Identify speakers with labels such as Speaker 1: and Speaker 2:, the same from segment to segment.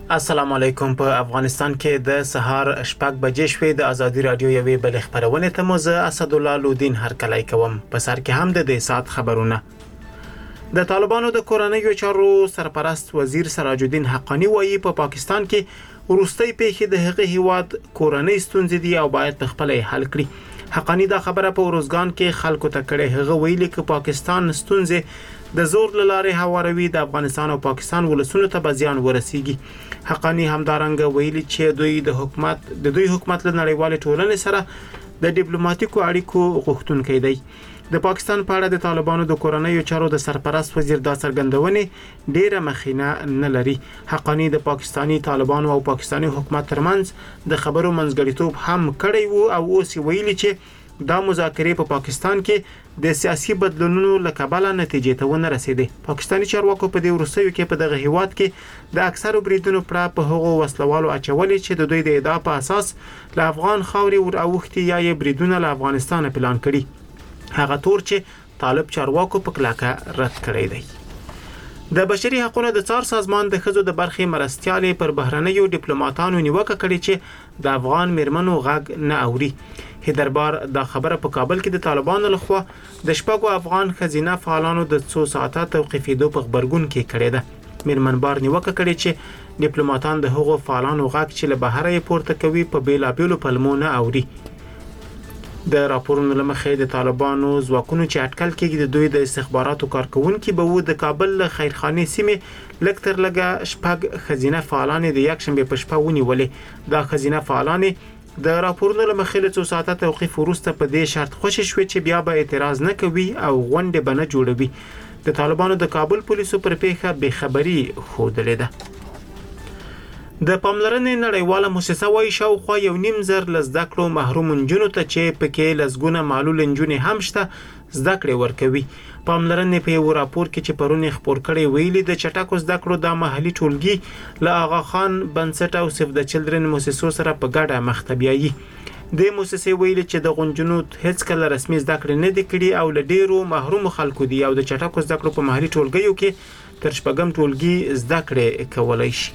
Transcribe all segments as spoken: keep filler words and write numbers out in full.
Speaker 1: السلام علیکم. په افغانستان کې د سهار شپږ بجې شوې. د ازادي رادیو یوې بل خبرونه ته مزه اسد الله لودین هر کله کوم. په سر کې هم د دې سات خبرونه. د طالبانو د کورنیو چارو سرپرست وزیر سراج الدین حقانی وایي په پا پاکستان کې وروستي پیښې د هغه هیواد کورنۍ ستونزې دي او باید خپل حل کړي. حقانی دا خبره په روزګان کې خلکو ته کړې. هغه ویلي چې پاکستان ستونزې د زور لاره هواروي د افغانستان او پاکستان ولسونو ته بزیان ورسیږي. حقانی همدارنګه ویلي چې دوی د حکومت د دوی حکومت له نړیوال ټولنې سره د ډیپلوماټیکو اړیکو غوښتونکي دی. د پاکستان په اړه د طالبانو د کورنیو چارو د سرپرست وزیر دا څرګندونې ډیره مخینه نه لري. حقانی د پاکستانی طالبانو او پاکستانی حکومت ترمنځ د خبرو منځګړیتوب هم کړی وو او اوس ویلي چې دا مذاکرې په پا پاکستان کې د سیاسي بدلونونو لکباله نتیجې ته ونه رسیدي. پاکستانی چارواکو په دې ورسوي کې په دغه هیواد کې د اکثرو بریدونو پر په هغو وسلوالو اچولې چې د دوی د ادعا په اساس له افغان خاورې ور اوختي یا یې بریدونه له افغانستان پلان کړي. هغه تور چې طالب چارواکو په کلاکه رد کړی دی. د بشري حقوقو د څار سازمان د خزو د برخې مرستيالې پر بهرنیو ډیپلوماټانو نیوکه کړې چې د افغان میرمنو غږ نه اوري. هیدربار دا خبره په کابل کې د طالبانو لخوا د شپږو افغان خزینه فعالانو د څو ساعته توقیفېدو په خبرګون کې کړې ده. میرمنبار نیوکه کړې چې ډیپلوماټان د هغو فعالانو غږ چې له بهره پورته کوي په بیلابېلو پلمو نه اوري. د راپورونو لمخې د طالبانو ځواکونو چې اټکل کېږي د دوی د استخباراتو کارکونکو به و د کابل خیرخانه سیمه لکتر لګه شپږ خزینه فعالان د یک شنبه په شپه ونیولې. دا خزینه فعالان د راپورونو لمخې له څو ساعته توقیف وروسته په دې شرط خوشی شوې چې بیا به اعتراض نه کوي او غونډه به نه جوړوي. د طالبانو د کابل پولیسو پر پیښه بې خبري خوده ده. د پاملرنې نړیواله مؤسسه وايي شاوخوا یو نیم زر لزده کړو محروم انجونو ته چې پکې لزګونه معلول انجونې هم شته زده کړې ورکوي. پاملرنې په یو راپور کې چې پرونی خبر کړي ویلي د چټکو زده کړو د محلي ټولګي له آغا خان بنسټ او سیف د چلډرن مؤسسو سره په ګډه مختبیایي. د مؤسسې ویلي چې د غونجونو هیڅ کله رسمي زده کړې نه دي کړي او له ډیرو محروم خلکو دي او د چټکو زده کړو په محلي ټولګیو کې تر شپږم ټولګي زده کړې کولای شي.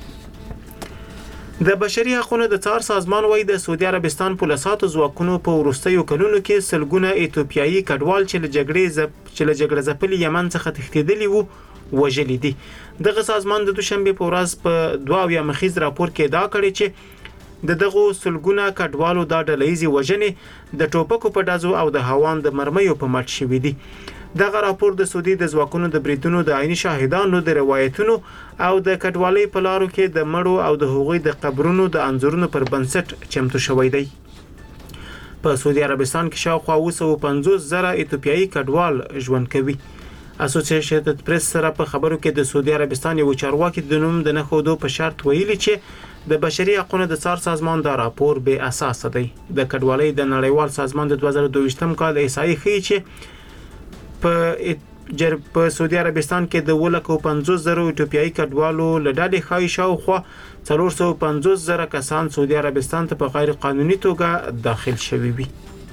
Speaker 1: د بشري حقوقو د څار سازمان وایي د سعودي عربستان پولیساتو ځواکونو په ورستیو کلونو کې سلګونه ایتوپیایي کډوال چې له جګړې زپ چې له جګړې ځپلي یمن څخه تښتېدلي وو وژلي دي. دغه سازمان د دوشنبه په ورځ په دوه اویا مخیز راپور کې ادعا کړې چې د دغه سلګونه کډوالو د ډلهیزي وژنې د ټوپکو په ډزو او د هوان د مرمیو په مټ شوې دي. دغه راپور د سعودي د ځواکونو د بریدونو د عیني شاهدانو د روایتونو او د کډوالۍ په لارو کې د مړو او د هغوی د قبرونو د انځورونو پر بنسټ چمتو شوی دی. په سعودي عربستان کې شاوخوا اوه سوه پنځوس زره ایتوپیایي کډوال ژوند کوي. اسوسییشنډ پریس سره په خبرو کې د سعودي عربستان یو چارواکي د نوم د نخودو په شرط ویلي چې د بشري حقوقو د څار سازمان دا راپور به اساس دی. د کډوالۍ د نړیوال سازمان د دوه زره دوه ویشتم کال احصایې ښیي چې په جر په سعودي عربستان کې د ولکو پنځوس زره ایتوپیایي کډوالو لړډې خای شاوخوا څلور سوه پنځوس زره کسان سعودي عربستان ته په غیر قانوني توګه داخل شوي وي.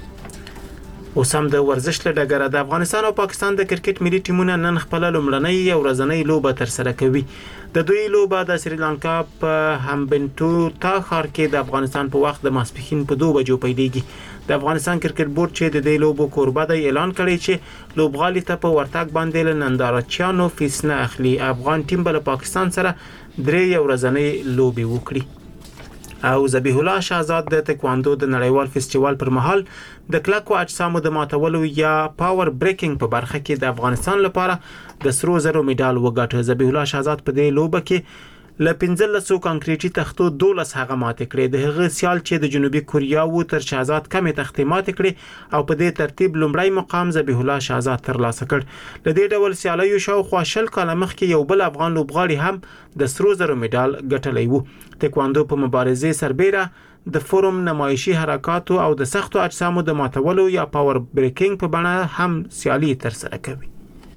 Speaker 1: اوس هم د ورزش له ډګره د افغانستان او پاکستان د کرکټ ملي ټیمونه نن خپل لومړنۍ او ورځنۍ لوبه تر سره کوي. د دوی لوبه د سریلانکا په همبنټو تا ښار کې د افغانستان په وخت د ماسپښین په دوه بجو پیلېږي. د افغانستان کرکټ بورډ چې د دې لوبو کوربه دی اعلان کړی چې لوبغالي ته په ورتګ باندې له نندارچیانو فیس نه اخلي. افغان ټیم به له پاکستان سره درې ورځنۍ لوبي وکړي. او ذبیح الله شهزاد د تکواندو د نړیوال فستیوال پر مهال د کلکو اجسامو د ماتولو یا پاور بریکینګ په برخه کې د افغانستان لپاره د سرو زرو میډال وګاټه. ذبیح الله شهزاد په دې لوبه کې ل پنځلسو کانکریټي تختو دولس هغه ماته کړې. د هغه سیال چې د جنوبي کوریا وو تر شهزاد کمې تختې ماته کړې او په دې ترتیب لومړی مقام ذبیح الله شهزاد ترلاسه کړ. ل دې ډول سیالیو شاوخوا شل کاله مخکې یو بل افغان لوبغاړي هم د سرو زرو میډال ګټلی وو. تکواندو په مبارزې سربېره د فورم نمایشي حرکاتو او د سختو اجسامو د ماتولو یا پاور بریکینګ په بڼه هم سیالي تر سره کوي.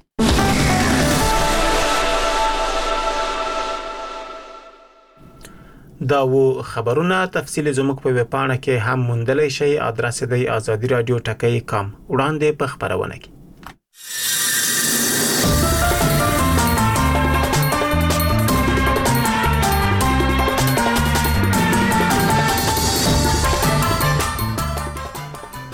Speaker 1: دا و خبرونه تفصیل زموږ په ویب پاڼه کې هم موندلی شئ. ادرس دی آزادی رادیو ټکی کام. وړاندې په خبرونه کې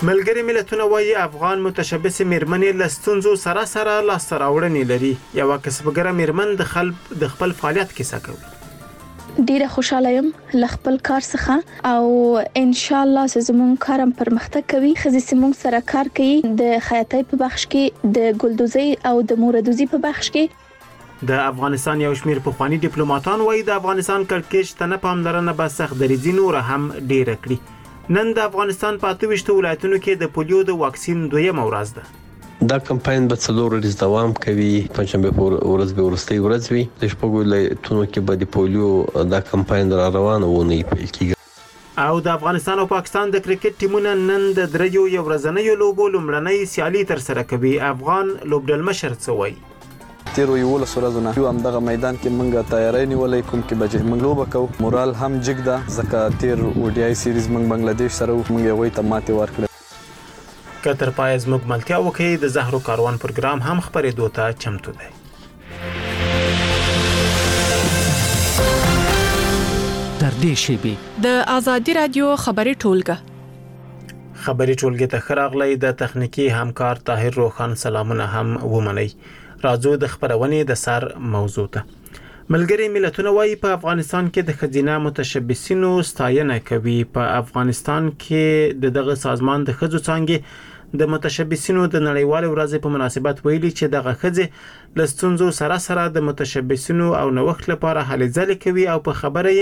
Speaker 1: ملګری ملتونه وايي افغان متشبث میرمنې له ستونزو سره سره لاسته راوړنې لري. یوه کسبګره میرمن د خلک د خپل فعالیت کیسه کوي.
Speaker 2: ډیره خوشاله یم له خپل کار څخه او ان شاء الله زموږ کارم پرمختګ کوي. خزي سیمون سره کار کوي د خیاطۍ په بخش کې، د ګلدوزي او د موردوزي په بخش کې.
Speaker 1: د افغانستان یو شمیر پخوانی ډیپلوماټان وايي د افغانستان کړکېچ ته نه پاملرنه به سخت دریځي نور هم ډیره کړي. نن د افغانستان په اته ویشت ولایتونو کې د پولیو د واکسین دویمه ورځ ده.
Speaker 3: دا کمپاین به څلور ورځې دوام کوي. پنځشنبه په ورځ به ورستۍ ورځ وي. د شپږ ولایتونو کې به د پولیو دا کمپاین را روان ونه پیل کیږي.
Speaker 1: او د افغانستان او پاکستان د کرکټ ټیمونه نن د دریو یو ورځنیو لوبو لومړنۍ سیالي تر سره کوي. افغان لوبډلمشر څه وایي؟
Speaker 4: تیرو یو له سورزونه یو هم دغه میدان کې منګه تیاری نیولې کوم کې بجې منګ لوبه کو. مورال هم جګ ده ځکه تیر اوډیای سیریز منګ بنگلاديش سره منګ یو ته ماته ورکړه.
Speaker 1: کتر پایز موږ ملتیا وکي د زهرو کاروان پروګرام هم خبرې دوته چمتو دی.
Speaker 5: در دې شیبي
Speaker 6: د آزادی رادیو خبري ټولګه
Speaker 1: خبري ټولګه ته خراغلی د تخنیکی همکار طاهر روخان سلامونه هم ومني. راځو د خبرونې د سر موضوع ته. ملګری ملتونه وايي په افغانستان کې د خزینه متشبثینو ستاینه کوي. په افغانستان کې د دغه سازمان د خزو څنګه د متشبثینو د نړیوال ورځې په مناسبت ویلي چې دغه خزې لستونزو سره سره د متشبثینو او نوښت لپاره هلې ځلې کوي او په خبره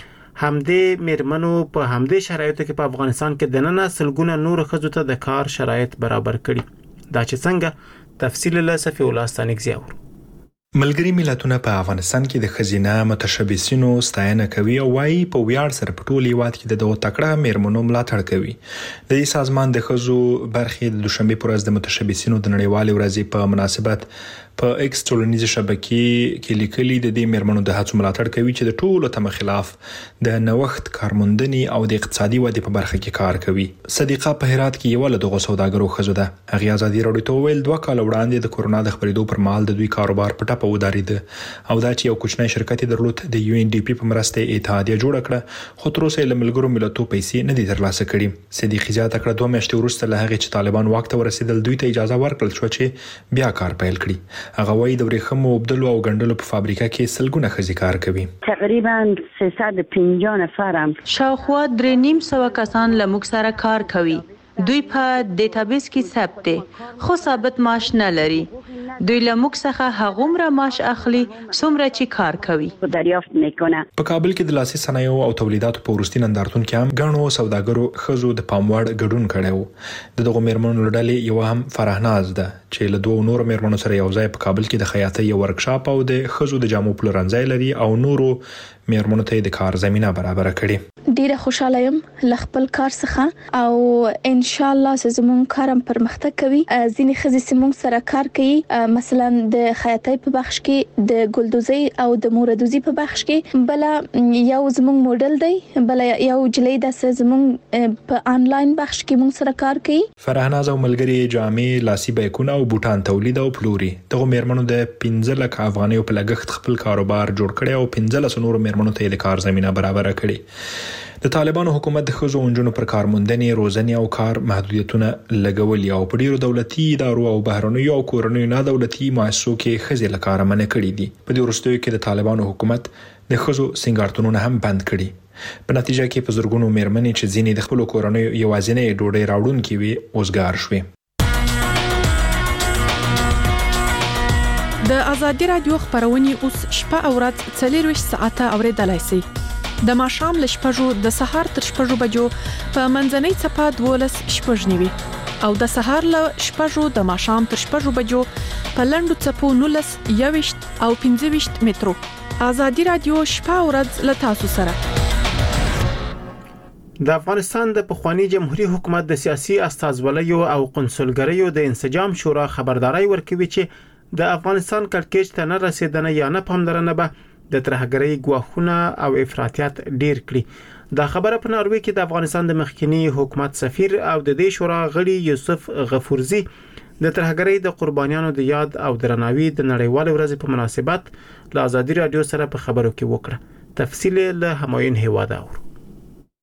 Speaker 1: همدې میرمنو په همدې شرایطو کې په افغانستان کې د نن سلګونه نور خزو ته د کار شرایط برابر کړي. دا چې څنګه تفصیل له صفي ولاستانک زیاور.
Speaker 7: ملګری ملتونه په افغانستان کې د خزینه متشبثینو ستاینه کوي او وايي په ویاړ سره په ټول هیواد کې د دوه تکړه میرمنو ملاتړ کوي. د دې سازمان د خزو برخې د دوشنبه پر ورځ د متشبثینو د نړیوال ورځې په مناسبت په ایکس ټولنیزه شبکې کې لیکلي د دې میرمنو د هڅو ملاتړ کوي چې د ټولو تم خلاف د نوښت کارموندنې او د اقتصادي ودې په برخه کې کار کوي. صدیقه په هرات کې یو له دغه سوداګرو خزو ده. هغه ازادي راډیو ته ویل دوه کال وړاندې د کورونا د خبرېدو پر مهال د دوی کاروبار په ټاپه ودارید او دا چې یو کوچنی شرکت درلود د یو ان ډي پی په مرسته اتحادیه جوړ کړه خو تر اوسه له ملګرو ملتونو پیسې نه دي ترلاسه کړې. صدیقه زیاته کړه دوه میاشتې وروسته له هغه چې طالبان واک ته ورسېدل دوی ته اجازه ورکړل شو چې بیا کار پیل کړي. هغه وايي د ورېښمو وبدلو او ګنډلو په فابریکه کې سلګونه ښځې کار کوي.
Speaker 8: تقریبا سیصد و پنجاه نفرم
Speaker 9: شاوخوا درې نیم سوه کسان له موږ سره کار کوي. دوی په ډیټابیس کې ثبت دي خو ثابت معاش نه لري. دوی له موږ څخه هغومره معاش اخلي څومره چې کار کوي.
Speaker 8: دریافت میکنه.
Speaker 7: په کابل کې د لاسي صنایعو او تولیداتو په وروستي نندارتون کې هم غنو سوداګرو خزو د پاموړ ګډون کړو. د دغه میرمنو لړلې یو هم فرهناز ده چې له دوه نور میرمنو سره یو ځای په کابل کې د خیاطۍ یو ورکشاپ او د خزو د جامو پلورنځای لري او نورو میرمنو ته د کار زمينه برابر کړي.
Speaker 2: ډیره خوشاله یم له خپل کار څخه او ان شاء الله زموږ کارم پرمختګ کوي. ځینې خزي سیمون سره کار کوي مثلا د خیاطۍ په بخش کې، د ګلدوزي او د موردوزي په بخش کې. بل یو زموږ موډل دی، بل یو جلې د زموږ په انلاین بخش کې مون سره کار کوي.
Speaker 7: فرهناز او ملګری جامې لاسي بیکونه او بوټان تولید او پلوري. دغه میرمنو د پنځه لک افغانیو په لګښت خپل کاروبار جوړ کړی او پنځه لس نور میرمنو ته د کار زمينه برابر کړي. د طالبانو حکومت د خزو اونجونو پر کارموندنې، روزنې او کار محدودیتونه لګولي او په ډیرو دولتي ادارو او بهرنیو او کورنیو نه دولتي مؤسسو کې خزې لکاره منع کړي دي. په دې وروستیو کې د طالبانو حکومت د خزو سنگارتونونه هم بند کړي. په نتیجه کې په زرګونو میرمنې چې ځینې د خپل کورنیو یوازینۍ ډوډۍ راوړونکې وي اوسګار شوې.
Speaker 6: د آزادی رادیو خبرونه اوس شپه او ورځ څلور ویشت ساعته اوریدلای شئ. د ماښام ل شپږو د سهار تر شپږو بجو په منځنۍ چپه دولس شپږ نیوي او د سهار ل شپږو د ماښام تر شپږو بجو په لندو چپو نولس یويشت او پنځه ویشت مترو. آزادی رادیو شپه او ورځ ل تاسو سره.
Speaker 1: د افغانستان د پخوانی جمهوریت حکومت د سیاسي استازولیو او قنصلګریو د انسجام شورا خبرداري ورکوي چې د افغانستان کړکېچ ته نه رسیدنه یا نه پاملرنه به د ترهګرۍ ګواښونه او افراطیت ډیر کړي. دا خبره په ناروې کې د افغانستان د مخکنی حکومت سفیر او د دې شورا غړي یوسف غفورزی د ترهګرۍ د قربانیانو د یاد او درناوي د نړیوال ورځې په مناسبت له آزادي رادیو سره په خبرو کې وکړه. تفصیل له همایون هیواده اور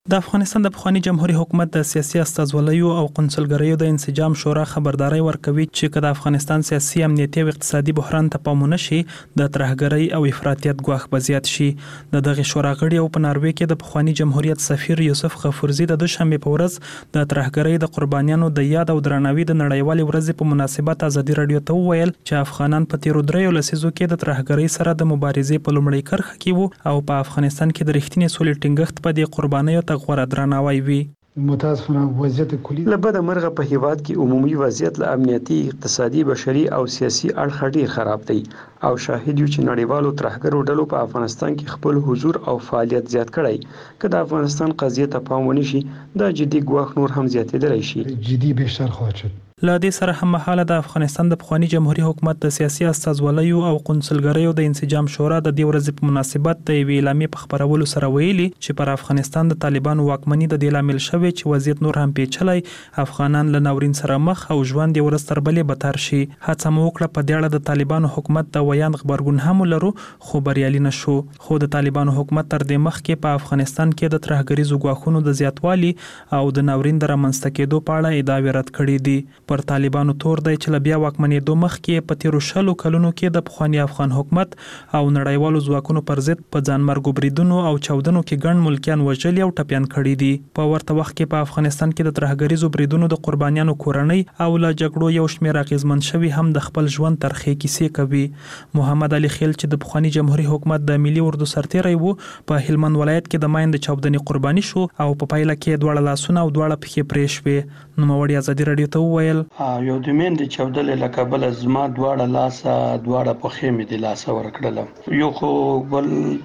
Speaker 10: د افغانستان د پخوانی جمهوریت حکومت د سیاسي استازولیو او قونسلګریو د انسجام شورا خبرداري ورکوي چې کله افغانستان سیاسي امنیتي او اقتصادي بحران ته پام ونشي د ترهګرۍ او افراطیت ګواښ به زیات شي. د دغه شورا غړي او په ناروې کې د پخوانی جمهوریت سفیر یوسف غفورزی د دوشنبه په ورځ د ترهګرۍ د قربانیانو د یاد او درناوي د نړیوال ورځ په مناسبت ازادي رادیو ته وویل چې افغانان په تیرو دریو لسیزو کې د ترهګرۍ سره د مبارزې په لومړۍ کرښه کې وو او په افغانستان کې د رښتینې سولې ټینګښت په دې قربانیو ته غوړه درناوی وي.
Speaker 11: متاسفانه وضعیت کلی
Speaker 12: لبد مرغه په هیواد کې عمومي وضعیت له امنیتي، اقتصادي، بشري او سیاسي اړخ ډیر خراب دی او شاهد یو چې نړیوالو ترهګرو ډلو په افغانستان کې خپل حضور او فعالیت زیات کړی. که د افغانستان قضیه ته پام ونشي دا جدي ګواښ نور هم زیاتېدلی شي.
Speaker 11: جدي بهتر خواهد شد.
Speaker 10: له دې سره هم مهاله د افغانستان د پخوانی جمهوریت حکومت د سیاسي استازولیو او قونسلګریو د انسجام شورا د دې ورځې په مناسبت د یوې اعلامیې په خبرولو سره ویلي چې پر افغانستان د طالبانو واکمنۍ د دې لامل شوی چې وضعیت نور هم پیچلی، افغانان له ناورین سره مخ او ژوند یې ورځ تر بلې بدتر شي. هڅه مو وکړه په دې اړه د طالبانو حکومت د ویان خبرګون هم لرو خو بریالي نشو. خو د طالبانو حکومت تر دې مخکې په افغانستان کې د ترهګریزو ګواښونو د زیاتوالي او د ناورین د رامنځته کېدو په اړه ادعاوې رد کړې دي. پر طالبانو تور دی چې له بیا واکمنېدو مخکې په تیرو شلو کلونو کې د پخوانی افغان حکومت او نړیوالو ځواکونو پر ضد په ځانمرګو بریدونو او چاودنو کې ګڼ ملکیان وژلي او ټپیان کړي دي. په ورته وخت کې په افغانستان کې د ترهګریزو بریدونو د قربانیانو کورنۍ او له جګړو یو شمېر اغېزمن شوي هم د خپل ژوند ترخې کیسې کوي. محمد علي خیل چې د پخوانی جمهوریت حکومت د ملي اردو سرتیری وو په هلمند ولایت کې د ماین د چاودنې قرباني شو او په پایله کې دواړه لاسونه او دواړه پښې پرې شوې. نوموړي ازادي رادیو ته وویل
Speaker 13: یو د مین د چاودلې له کابل زما دواړه لاسه دواړه پښې مې د لاسه ورکړل. یو خو بل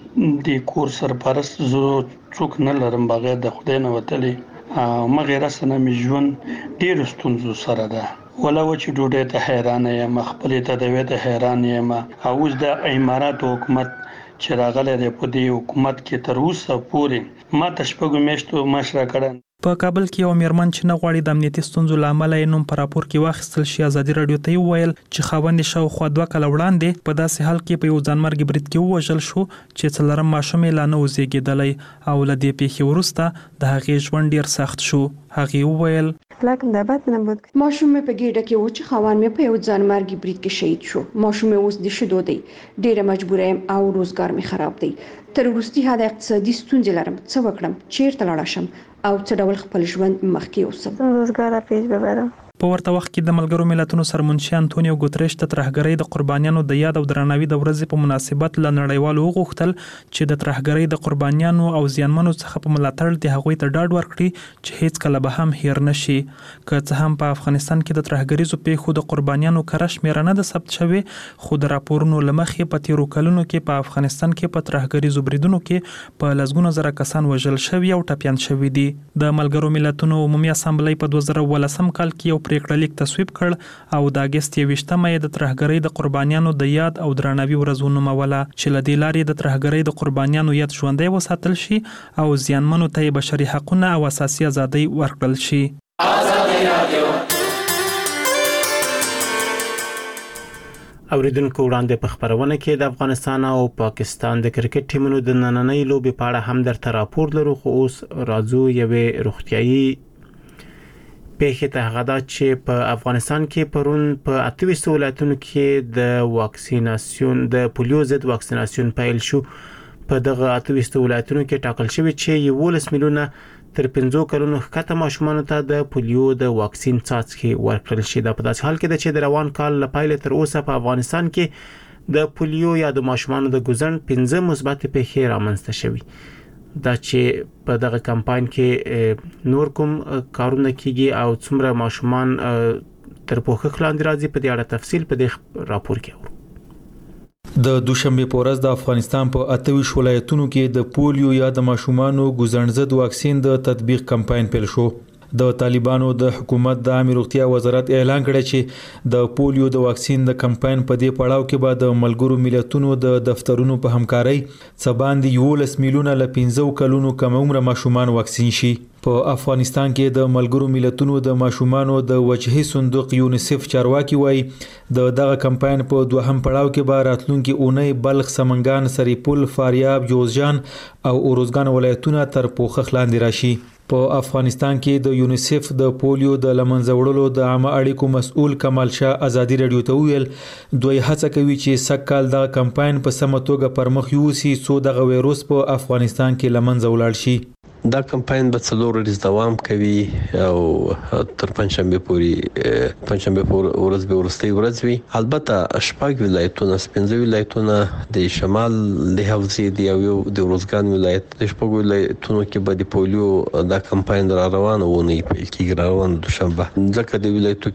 Speaker 13: د کور سرپرست زه څوک نه لرم بغیر د خدای نه وتلې مغیر سره مې ژوند ډېر ستونزو سره ده. ولا و چې ډوډۍ ته حیران یم، خپلې تداوی ته حیران یم. اوس د امارات حکومت چې راغلی دی په دې حکومت کې تر اوسه پورې ما ته شپږو میاشتو مشره کړه.
Speaker 10: په کابل کې یو میرمن چې نه غواړي د امنیتي ستونزو له امله یې نوم په راپور کې واخیستل شي ازادي رادیو ته وویل چې خاوند یې شاوخوا دوه کاله وړاندې په داسې حال کې په یو ځانمرګي برید کې ووژل شو چې څلورم ماشوم یې لا نه و زېږېدلی او له دې پیښې وروسته د هغې ژوند ډېر سخت شو. هغې وویل
Speaker 14: ماشوم مې په ګېډه کې و چې خاوند مې په یو ځانمرګي برید کې شهید شو. ماشوم مې اوس د شیدو دی، ډېره مجبوره یم او روزګار مې خراب دی. تر وروستي حده اقتصادي ستونزې لرم. څه وکړم؟ چیرته لاړ شم او څه ډول خپل ژوند مخکې یوسم؟
Speaker 15: روزګار پیش ببرم.
Speaker 10: په ورته وخت کې د ملګرو ملتونو سرمنشي انټونیو ګوتریش د ترهګرۍ د قربانیانو د یاد او درناوي د ورځې په مناسبت له نړیوالو وغوښتل چې د ترهګرۍ د قربانیانو او زیانمنو څخه په ملاتړ د هغوی ته ډاډ ورکړي چې هیڅ کله به هم هیر نشي. که څه هم په افغانستان کې د ترهګریزو پیښو د قربانیانو کره شمېره نه ده ثبت شوې، خو د راپورونو له مخې په تیرو کلونو کې په افغانستان کې په ترهګریزو بریدونو کې په لسګونو زره کسان وژل شوي او ټپیان شوي دي. د ملګرو ملتونو عمومي اسامبلۍ په دوه زره ولسم کال کې یو پریکړه لیک تصویب کړ او د اګست یوویشتمه یې د ترهګرۍ د قربانیانو د یاد او درناوي ورځ ونوموله چې له دې لارې د ترهګرۍ د قربانیانو یاد ژوندی وساتل شي او زیانمنو ته یې بشري حقونه او اساسي ازادۍ ورکړل شي.
Speaker 1: اوریدونکو وړاندې په خبرونه کې د افغانستان او پاکستان د کرکټ ټیمونو د نننۍ لوبې په اړه هم درته راپور لرو، خو اوس راځو یوې روغتیایي پیښې ته. هغه دا چې په افغانستان کې پرون په اته ویشت ولایتونو کې د واکسیناسیون د پولیو ضد واکسیناسیون پیل شو. په دغه اته ویشت ولایتونو کې ټاکل شوی چې یولس میلیونه تر پنځه کلونو ښکته ماشومان ته د پولیو د واکسین څاڅکي ورکړل شي. دا په داسې حال کې ده چې د روان کال لپاره تر اوسه په افغانستان کې د پولیو یا د ماشومان د ګوزن پنځه مثبت پیښې رامنځته شوي. دا چې په دغه کمپاین کې نور کوم کارونه کیږي او څومره ماشومان تر پوښښ لاندې راځي په دې اړه تفصیل په دې راپور کې اورو.
Speaker 16: د دوشنبه په ورځ د افغانستان په اته ویشت ولایتونو کې د پولیو یا د ماشومانو ګوزن ضد واکسین د تطبیق کمپاین پیل شو. د طالبانو د حکومت د عامه روغتیا وزارت اعلان کړی چې د پولیو د واکسین د کمپاین په دې پړاو کې به د ملګرو ملتونو د دفترونو په همکارۍ څه باندې یولس میلیونه له پنځه کلونو کم عمر ماشومان واکسین شي. په افغانستان کې د ملګرو ملتونو د ماشومانو د وجهي صندوق یونیسف چارواکي وایي د دغه کمپاین په دوهم پړاو کې به راتلونکي اونۍ بلخ، سمنګان، سرپل، فاریاب، جوزجان او اروزګان ولایتونه تر پوښښ لاندې راشي. په افغانستان کې د یونیسف د پولیو د لمنځه وړلو د عامه اړیکو مسؤل کمال شاه ازادي رادیو ته ویل دوی هڅه کوي چې سږ کال دغه کمپاین په سمه توګه پر مخ یوسي څو دغه وایروس په افغانستان کې لمنځه ولاړ شي.
Speaker 3: دا کمپاین به څلور ورځې دوام کوي او تر پنځشنبه پورې پنځشنبه پورې ورځ به ورستي ورځ وي. البته شپږ ولایتونه سپنځه ولایتونه د شمال د حوزې دی او د اروزګان ولایت د شپږ ولایتونو کې به د پولیو دا کمپاین را روان و نه پیل کیږي روان دوشنبه. ځکه د ولایتو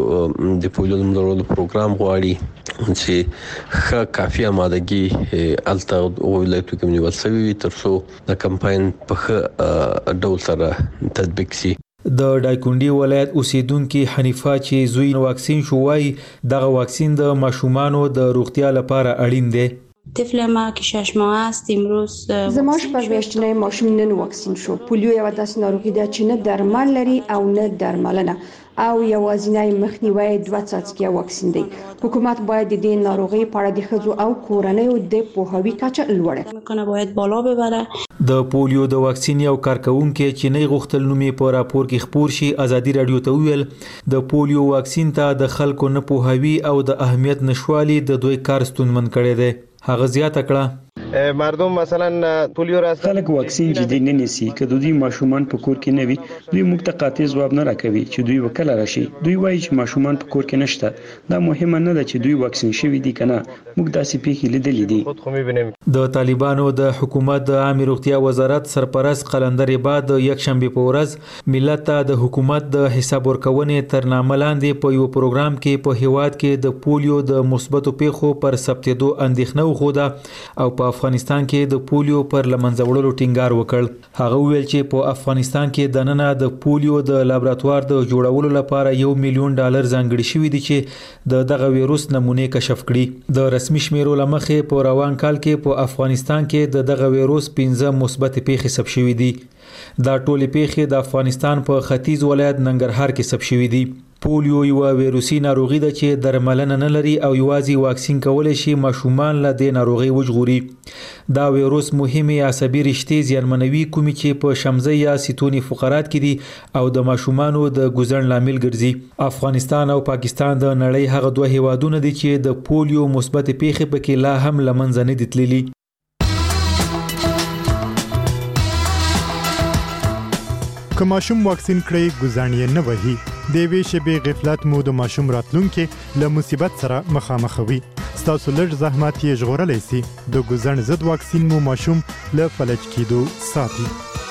Speaker 3: کې د پولیو د ملګرو پروګرام غواړي چې ښه کافي آمادګي الته ولایتو کې نیول شوی تر څو د کمپاین په ښه ډول سره تطبیق شي.
Speaker 16: د دایکندي ولایت اوسیدونکو حنیفه چې زوی واکسین شو وايي دغه واکسین د ماشومانو د روغتیا لپاره اړین دی.
Speaker 15: طفل ما که شش ماه است امروز
Speaker 14: زما شپږ میاشتنی ماشوم نن واکسین شو. پولیو یو داسې ناروغي ده چې نه درمل لري او نه درملنه او یوازینی مخنیوي دوه څاڅکي واکسین دی. حکومت باید د دې ناروغي په اړه د ښځو او کورنیو د پوهاوي کچه لوړه
Speaker 15: کړي. باید بالا ببره.
Speaker 16: د پولیو د واکسین یو کارکونکو چې نه غوښتل نومې په راپور کې خبر شي ازادي رادیو ته ویل د پولیو واکسین ته د خلکو نه پوهاوي او د اهمیت نشوالي د دوی کار ستونمن کړي دي. هغه زیاته کړه
Speaker 17: مردم مثلا پولیو را
Speaker 12: خلک واکسین جدي نه نیسي که دوی ماشومان په کور کې نه وي دوی موږ ته قاطع ځواب نه راکوي چې دوی وکړه راشي. دوی وایي چې ماشومان په کور کې نشته. دا مهمه نه ده چې دوی واکسین شوي دي کنه. موږ داسې پیښې لیدلې دي.
Speaker 16: د طالبانو د حکومت د عامه روغتیا وزارت سرپرست قلندر عباد د یک شنبه په ورځ ملت ته د حکومت د حساب ورکونې تر نامه لاندې په یو پروګرام کې په هیواد کې د پولیو د مثبتو پیښو پر ثبتېدو اندېښنه وښوده او په افغانستان کې د پولیو پر لمنځه وړلو ټینګار وکړ. هغه ویل چې په افغانستان کې د نننه د پولیو د لابراتوار د جوړولو لپاره یو میلیون ډالر ځانګړي شوی دي چې د دغه وایروس نمونه کشف کړي. د رسمي شمیرو لمخې په روان کال کې په افغانستان کې د دغه وایروس پنځه مثبت پیښې ثبت شوې دي. دا ټولې پیښې د افغانستان په ختیځ ولایت ننګرهار کې ثبت شوې دي. پولیو یو وایروسي ناروغي ده چې درملنه نه لري او یوازې واکسین کولای شي ماشومان له دې ناروغي وژغوري. دا وایروس مهمه عصبي رشتې زیانمنوي کومې چې په شمزه یا سیتونی فقرات کې دي او د ماشومانو د ګوزن لامل ګرځي. افغانستان او پاکستان د نړۍ هغه دوه هیوادونه دي چې د پولیو مثبت پیښې پکې لا هم لمنځه نه دي تللي.
Speaker 18: که ماشوم واکسین کړي ګوزن یې نه وهي د وی شبي غفلت مو د ماشوم راتلونکي له مصیبت سره مخامخوي. ستاسو لږ زحمت یې ژغورلی سي. د ګوزن ضد واکسین مو ماشوم له فلج کېدو ساتي.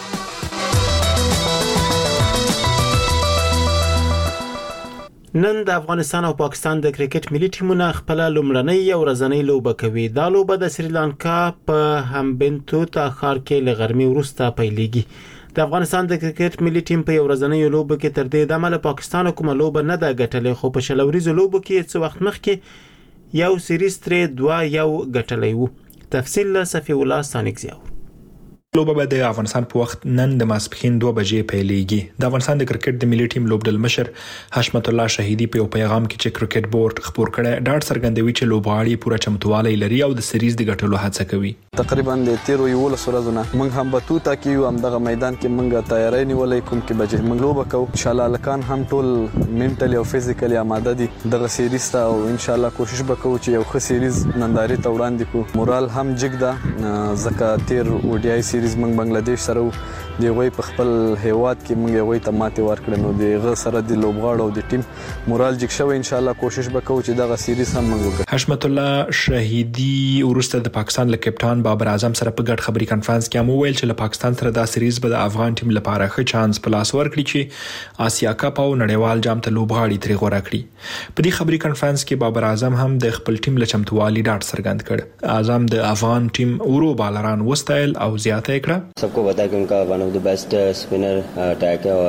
Speaker 1: نن د افغانستان او پاکستان د کرکټ ملي ټیمونه خپل لومړنۍ او ورځنۍ لوبه کوي. دا لوبه د سریلانکا په همبنتوتا ښار کې لغرمي وروسته پیلېږي. د افغانستان د کرکټ ملي ټیم په ورځنۍ لوبه کې تر دې دمه له پاکستان کومه لوبه نه ده ګټلې، خو په شلوريزو لوبو کې څه وخت مخکې یو سیریز ترې دوه یو ګټلې وو. تفصیل له صفی الله ستانکزیو.
Speaker 7: لوبه به د افغانستان په وخت نن د ماسپښین دوه بجې پیلېږي. د افغانستان د کرکټ د ملي ټیم لوبډل مشر حشمت الله شهیدی په پیغام کې چې کرکټ بورډ خبر کړی ډاډ څرګندوي چې لوبغاړي پوره چمتووالی لري او د سیریز د ګټلو هڅه کوي.
Speaker 4: تقریبا د تیرو یو ورځو نه موږ هم بتوتا کې یو هم دغه میدان کې موږ تیاری نیولې کوم کې بجې موږ لوبه کوو. ان شاء الله لکان هم ټول منټلی او فزیکلی آماده دي دغه سیریز ته او ان شاء الله کوشش وکړو چې یو ښه سیریز ننداري ته وړاندې کو. مورال هم جګ ده ځکه تیر اوډیای سیریز موږ بنگلاديش سره دی غوي په خپل هیواد کې موږ غوي ته ماته ورکړو. نو دی غ سره د لوبغاړو او د ټیم مورال جګ شوی. ان شاء الله کوشش وکړو چې دغه سیریز هم موږ وکړو.
Speaker 7: حشمت الله شهیدی ورسته د پاکستان له کپټان بابر اعظم سره په ګډ خبري کانفرنس کې مو ویل چې له پاکستان سره دا سیریز به د افغان ټیم لپاره ښه چانس په لاس ورکړي چې آسیا کپ او نړیوال جام ته لوبغاړي ترې غوړه کړي. په دې خبري کانفرنس کې بابر اعظم هم د خپل ټیم له چمتووالي ډاډ څرګند کړ. اعظم د افغان ټیم اورو بالران وستایل او زیاته کړه.
Speaker 19: सबको पता है कि उनका one of the best spinner attack है और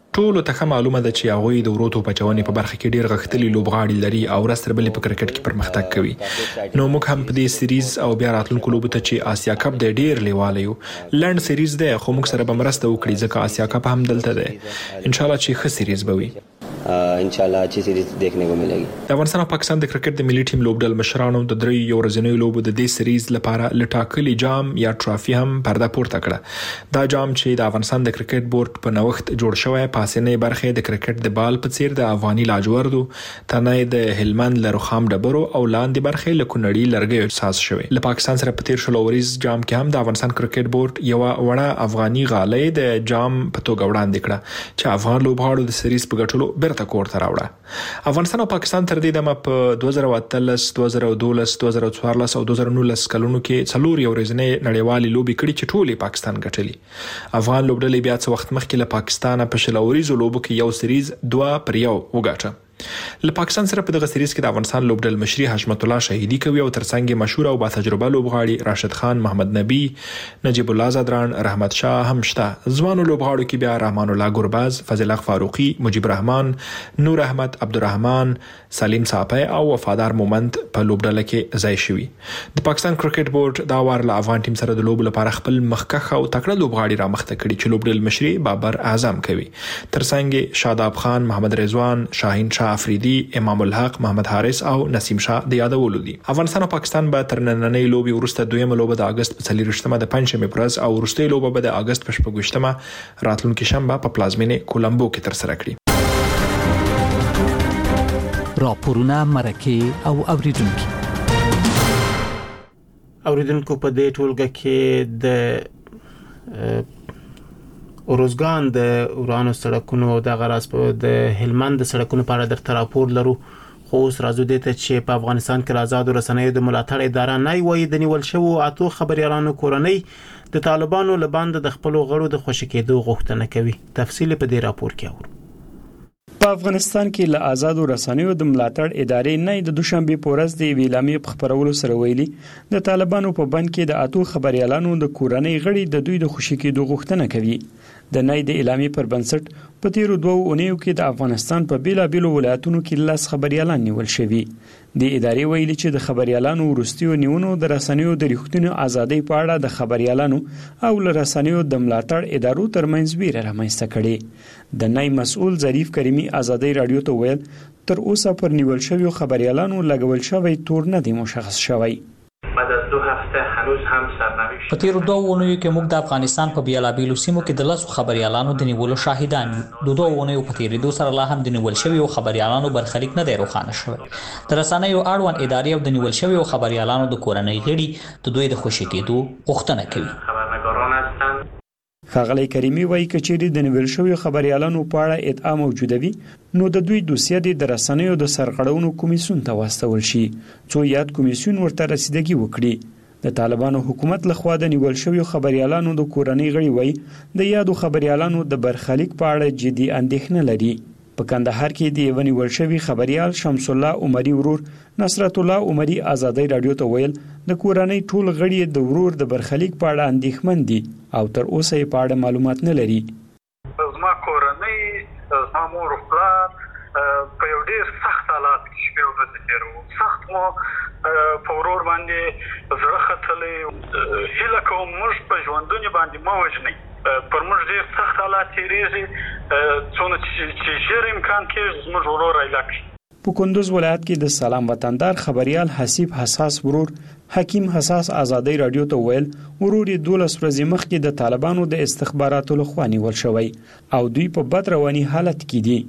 Speaker 7: ټولو ته معلومه ده چې هغه د وروتو پچونې په برخه کې ډیر غښتلي لوبغاړي لري او ورسره بل په کرکټ کې پرمختګ کوي. نو موږ هم په دې سیریز او بیا راتلونکو لوبو ته چې آسیا کپ د ډیر لیواله یو لند سیریز ده، خو موږ سره به مرسته وکړي ځکه آسیا کپ هم دلته ده. ان شاء الله چې ښه سیریز به وي.
Speaker 19: इंशाल्लाह अच्छी सीरीज देखने को मिलेगी.
Speaker 7: د افغانستان او پاکستان د کرکټ د ملي ټیم لوبډل مشرانو د درې یو ورځنیو لوبو د دې سیریز لپاره لټاکلي جام یا ټرافي هم پرده پورته کړه. دا جام چې د افغانستان د کرکټ بورډ په نوښت جوړ شوی پاسنۍ برخه د کرکټ د بال په څیر د افغاني لاجوردو، تنه د هلمند لروخام ډبرو او لاندې برخه له کونړي لرګیو ساز شوی. له پاکستان سره په تیر شلو ورځ جام کې هم د افغانستان کرکټ بورډ یو وړه افغاني غالۍ د جام په توګه وړاندې کړه چې افغان لوبغاړو د سیریز په ګټلو بیرته کور ته راوړه. افغانستان او پاکستان تر دې دمه په دوه زره اتلس، دوه زره دولس، دوه زره څوارلس او دوه زره نولس کلونو کې څلور یو ورځنۍ نړیوالې لوبې کړې چې ټولې پاکستان ګټلې. افغان لوبډلې بیا څه وخت مخکې له پاکستان په شلوريزو لوبو کې یو سیریز دوه پر یو وګاټه. له پاکستان سره په دغه سیریز کې د افغانستان لوبډل مشري حشمت الله شهیدی کوي او ترڅنګ مشهور او با تجربه لوبغاړي راشد خان، محمد نبی، نجیب الله زادران، رحمت شاه هم شته. ځوانو لوبغاړو کې بیا رحمان الله ګرباز، فضل الله فاروقي، مجيب رحمان، نور احمد، عبدالرحمن، سلیم صاحب او وفادار مومند په لوبډله کې ځای شوی. د پاکستان کرکټ بورډ دا وار له افغان ټیم سره د لوب لپاره خپل مخکخ او تکړه لوبغاړي را مخته کړي چې لوبډل مشري بابر اعظم کوي. ترڅنګ شاداب خان، محمد رضوان، شاهین شاه افریدی، امام الحق، محمد حارث او نسیم شاه د یادولو دي. افغانستان او پاکستان به تر نننۍ لوبي وروسته دویمه لوبه د اگست په څلورشتمه د پنځمې پرز او وروستۍ لوبه به د اگست په شپږشتمه راتلونکي شنبه په پلازمینه کولمبو کې تر سره کړي.
Speaker 5: راپورونه مرکه او اوریدونکو
Speaker 1: اوریدونکو په دې ټولګه کې د اوروزګان د اورانو سړکونو د غراس په د هلمند سړکونو په اړه د راپور لرو. خو اوس راځو دې ته چې په افغانستان کې آزاد رسنیو د ملاتړ اداره نه وایي د نیول شوو اتو خبريالانو کورنۍ د طالبانو لباند د خپل غړو د خوشی کېدو غوښتنه کوي. تفصیل په دې راپور کې اورو.
Speaker 10: په افغانستان کې له آزاد رسنیو د ملاتړ ادارې نه د دوشنبه پورز د ویلامي خبرولو سره ویلي د طالبانو په بند کې د اتو خبريالانو د کورنۍ غړي د دوی د خوشی کېدو غوښتنه کوي. د نای د اعلامي پر بنسټ په تیرو دوه اونیو کې د افغانستان په بیلابیلو ولایتونو کې لاس خبريالان نیول شوي. د ادارې ویلي چې د خبريالانو ورستیو نیونو د رسنیو د ریښتینو ازادۍ په اړه د خبريالانو او ل رسنیو د ملاتړ ادارو ترمنځ ویره رامنځته کړي. د نای مسؤل ظریف کریمی ازادۍ رادیو ته ویل تر اوسه پر نیول شوی خبريالانو لګول شوی تور نه دی مشخص شوی.
Speaker 20: بعد از دو هفته هنوز هم سرنوشت
Speaker 21: په تیرو دوه اونیو کې موږ د افغانستان په بیلابیلو سیمو کې د لاسو خبريالانو د نیولو شاهدان یو. د دوه اونیو په تیریدو سره لا هم د نیول شوی خبريالانو برخلیک نه دی روښانه شوی. د رسنیو اړوند ادارې او د نیول شوی خبريالانو د کورنۍ غړي د دوی د خوشی کېدو غوښتنه کوي.
Speaker 20: خبرنگاران هستند.
Speaker 10: ښاغلی کریمی وایي کچېری د نیول شوی خبريالانو په اړه ادعا موجوده وي نو د دوی دوسیه د رسنیو د سرغړونو کمیسیون ته واستول شي څو یاد کمیسیون ورته رسیدګي وکړي. د طالبانو حکومت لخوا د نیول شوی خبريالانو د کورنۍ غړي وایي د یادو خبريالانو د برخلیک په اړه جدي اندېښنه لري. په کندهار کې د یو نیول شوی خبريال شمس الله عمري ورور نصرت الله عمري ازادۍ رادیو ته ویل د کورنۍ ټول غړي د ورور د برخلیک په اړه اندېښمن دي او تر اوسه یې په اړه معلومات نه لري.
Speaker 22: زما کورنۍ زما مور او پلار په یو ډېر سخت حالات کې شپې ورځې تېرو. سخت مو په ورور باندې زړه ختلی. هیله کوم موږ په ژوندونې باندې مه وژنئ. پر موږ ډېر سخت حالات تېرېږي څونه چې ژر امکان کېږي زموږ ورور رایله کړي.
Speaker 10: په کندوز ولایت کې د سلام وطندار خبريال حسیب حساس ورور حکیم حساس ازادۍ رادیو ته ویل ورور یې دولس ورځې مخکې د طالبانو د استخباراتو لخوا نیول شوی او دوی په بد رواني حالت کې دي.